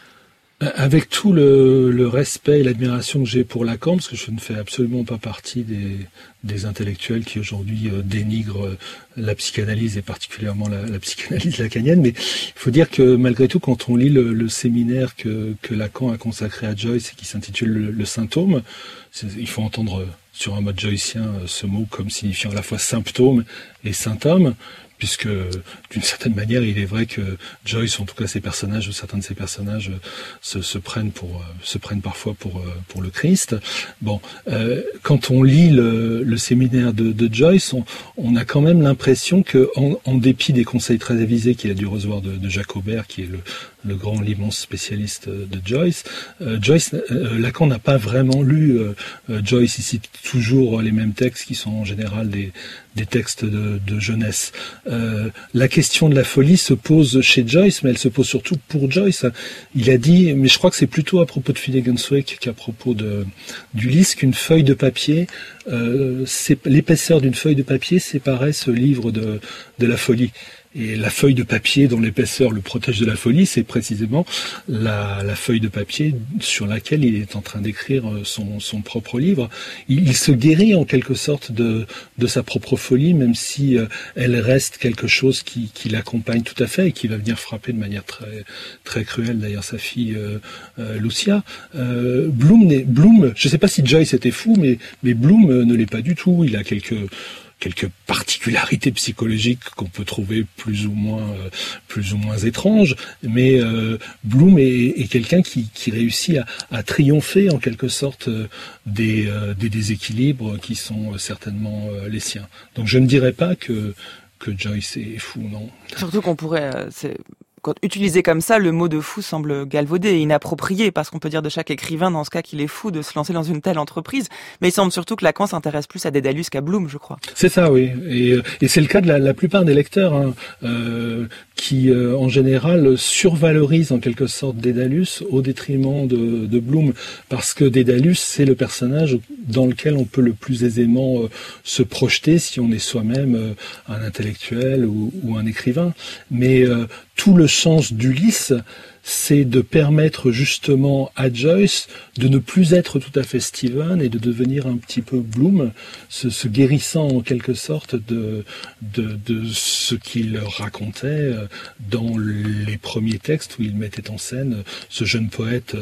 Avec tout le, le respect et l'admiration que j'ai pour Lacan, parce que je ne fais absolument pas partie des, des intellectuels qui aujourd'hui euh, dénigrent euh, la psychanalyse et particulièrement la, la psychanalyse lacanienne, mais il faut dire que malgré tout, quand on lit le, le séminaire que, que Lacan a consacré à Joyce et qui s'intitule le, le symptôme, il faut entendre sur un mode joycien ce mot comme signifiant à la fois symptôme et symptôme, puisque d'une certaine manière, il est vrai que Joyce, en tout cas ses personnages, ou certains de ses personnages, se, se prennent pour, se prennent parfois pour pour le Christ. Bon, euh, quand on lit le, le séminaire de, de Joyce, on, on a quand même l'impression que, en, en dépit des conseils très avisés qu'il a dû recevoir de, de Jacques Aubert, qui est le le grand, l'immense spécialiste de Joyce. Euh, Joyce, euh, Lacan n'a pas vraiment lu euh, euh, Joyce. Il cite toujours les mêmes textes qui sont en général des, des textes de, de jeunesse. Euh, la question de la folie se pose chez Joyce, mais elle se pose surtout pour Joyce. Il a dit, mais je crois que c'est plutôt à propos de Finnegan's Wake qu'à propos de d'Ulysse, qu'une feuille de papier, euh, c'est, l'épaisseur d'une feuille de papier séparait ce livre de, de la folie. Et la feuille de papier dont l'épaisseur le protège de la folie, c'est précisément la, la feuille de papier sur laquelle il est en train d'écrire son, son propre livre. Il, il se guérit en quelque sorte de, de sa propre folie, même si euh, elle reste quelque chose qui, qui l'accompagne tout à fait et qui va venir frapper de manière très, très cruelle d'ailleurs sa fille euh, euh, Lucia. Euh, Bloom, Bloom, je ne sais pas si Joyce était fou, mais, mais Bloom ne l'est pas du tout. Il a quelques quelques particularités psychologiques qu'on peut trouver plus ou moins euh, plus ou moins étranges, mais euh, Bloom est, est quelqu'un qui, qui réussit à, à triompher en quelque sorte euh, des, euh, des déséquilibres qui sont certainement euh, les siens. Donc je ne dirais pas que que Joyce est fou, non.
Surtout qu'on pourrait, euh, c'est... Quand utilisé comme ça, le mot de fou semble galvaudé et inapproprié, parce qu'on peut dire de chaque écrivain dans ce cas qu'il est fou de se lancer dans une telle entreprise. Mais il semble surtout que Lacan s'intéresse plus à Dédalus qu'à Bloom, je crois.
C'est ça, oui. Et, et c'est le cas de la, la plupart des lecteurs, hein, euh, qui, euh, en général, survalorisent en quelque sorte Dédalus au détriment de, de Bloom, parce que Dédalus, c'est le personnage dans lequel on peut le plus aisément euh, se projeter si on est soi-même euh, un intellectuel ou, ou un écrivain. Mais euh, tout le sens d'Ulysse, c'est de permettre justement à Joyce de ne plus être tout à fait Stephen et de devenir un petit peu Bloom, se, se guérissant en quelque sorte de, de, de ce qu'il racontait dans les premiers textes où il mettait en scène ce jeune poète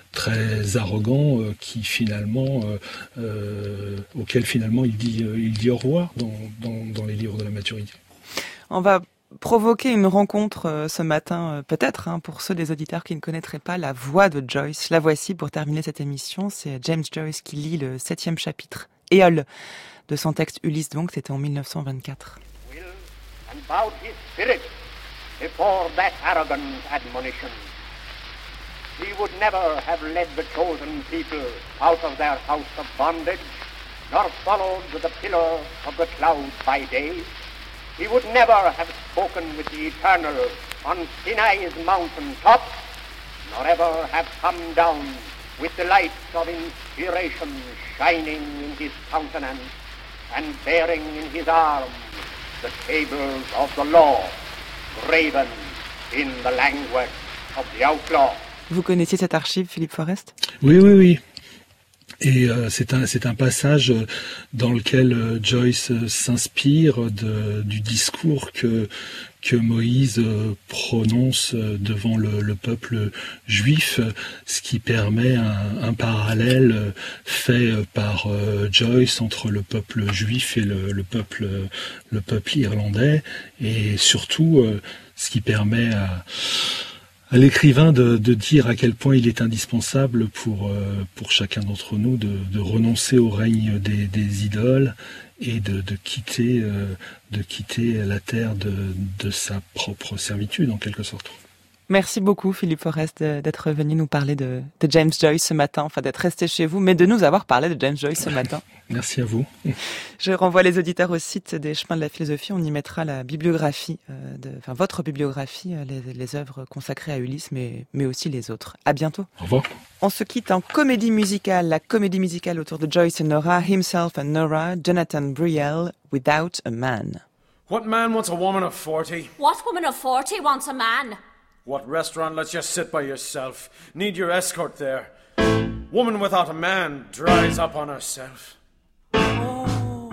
très arrogant qui finalement, euh, auquel finalement il dit, il dit au revoir dans, dans, dans les livres de la maturité.
On va provoquer une rencontre euh, ce matin, euh, peut-être, hein, pour ceux des auditeurs qui ne connaîtraient pas la voix de Joyce. La voici pour terminer cette émission. C'est James Joyce qui lit le septième chapitre, Éole, de son texte Ulysse, donc, c'était en mille neuf cent vingt-quatre.
Will and bowed his spirit before that arrogant admonition. He would never have led the chosen people out of their house of bondage, nor followed the pillar of the cloud by day. He would never have spoken with the Eternal on Sinai's mountain top, nor ever have come down with the light of inspiration shining in his countenance and bearing in his arms the tables of the law, graven in the language of the outlaw.
Vous connaissiez cette archive, Philippe Forest ?
Oui, oui, oui. Et euh, c'est un c'est un passage dans lequel euh, Joyce euh, s'inspire de, du discours que que Moïse euh, prononce euh, devant le, le peuple juif, ce qui permet un, un parallèle euh, fait euh, par euh, Joyce entre le peuple juif et le, le peuple euh, le peuple irlandais, et surtout euh, ce qui permet à à l'écrivain de, de dire à quel point il est indispensable pour euh, pour chacun d'entre nous de, de renoncer au règne des, des idoles et de, de quitter euh, de quitter la terre de, de sa propre servitude en quelque sorte.
Merci beaucoup Philippe Forest d'être venu nous parler de, de James Joyce ce matin, enfin d'être resté chez vous, mais de nous avoir parlé de James Joyce ce matin.
Merci à vous.
Je renvoie les auditeurs au site des Chemins de la Philosophie, on y mettra la bibliographie, euh, de, enfin votre bibliographie, les, les œuvres consacrées à Ulysse, mais, mais aussi les autres. À bientôt.
Au revoir.
On se quitte en comédie musicale, la comédie musicale autour de Joyce et Nora, Himself and Nora, Jonathan Brielle, Without a Man.
What man wants a woman of forty?
What woman of forty wants a man?
What restaurant lets you sit by yourself? Need your escort there. Woman without a man dries up on herself.
Oh.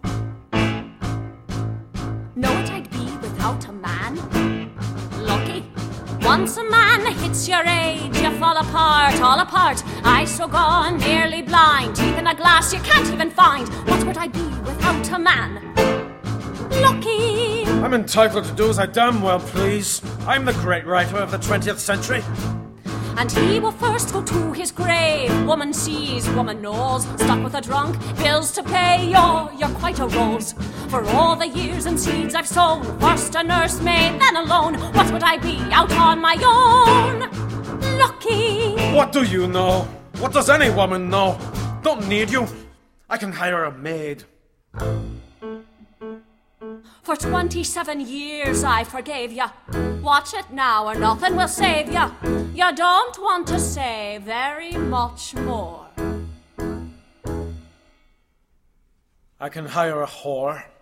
Know what I'd be without a man? Lucky. Once a man hits your age, you fall apart, all apart. Eyes so gone, nearly blind. Teeth in a glass you can't even find. What would I be without a man? Lucky.
I'm entitled to do as I damn well please. I'm the great writer of the twentieth century.
And he will first go to his grave. Woman sees, woman knows. Stuck with a drunk, bills to pay. You're, you're quite a rose. For all the years and seeds I've sown. First a nursemaid, then alone. What would I be out on my own? Lucky.
What do you know? What does any woman know? Don't need you. I can hire a maid.
For twenty-seven years I forgave ya. Watch it now or nothing will save ya. You don't want to say very much more.
I can hire a whore.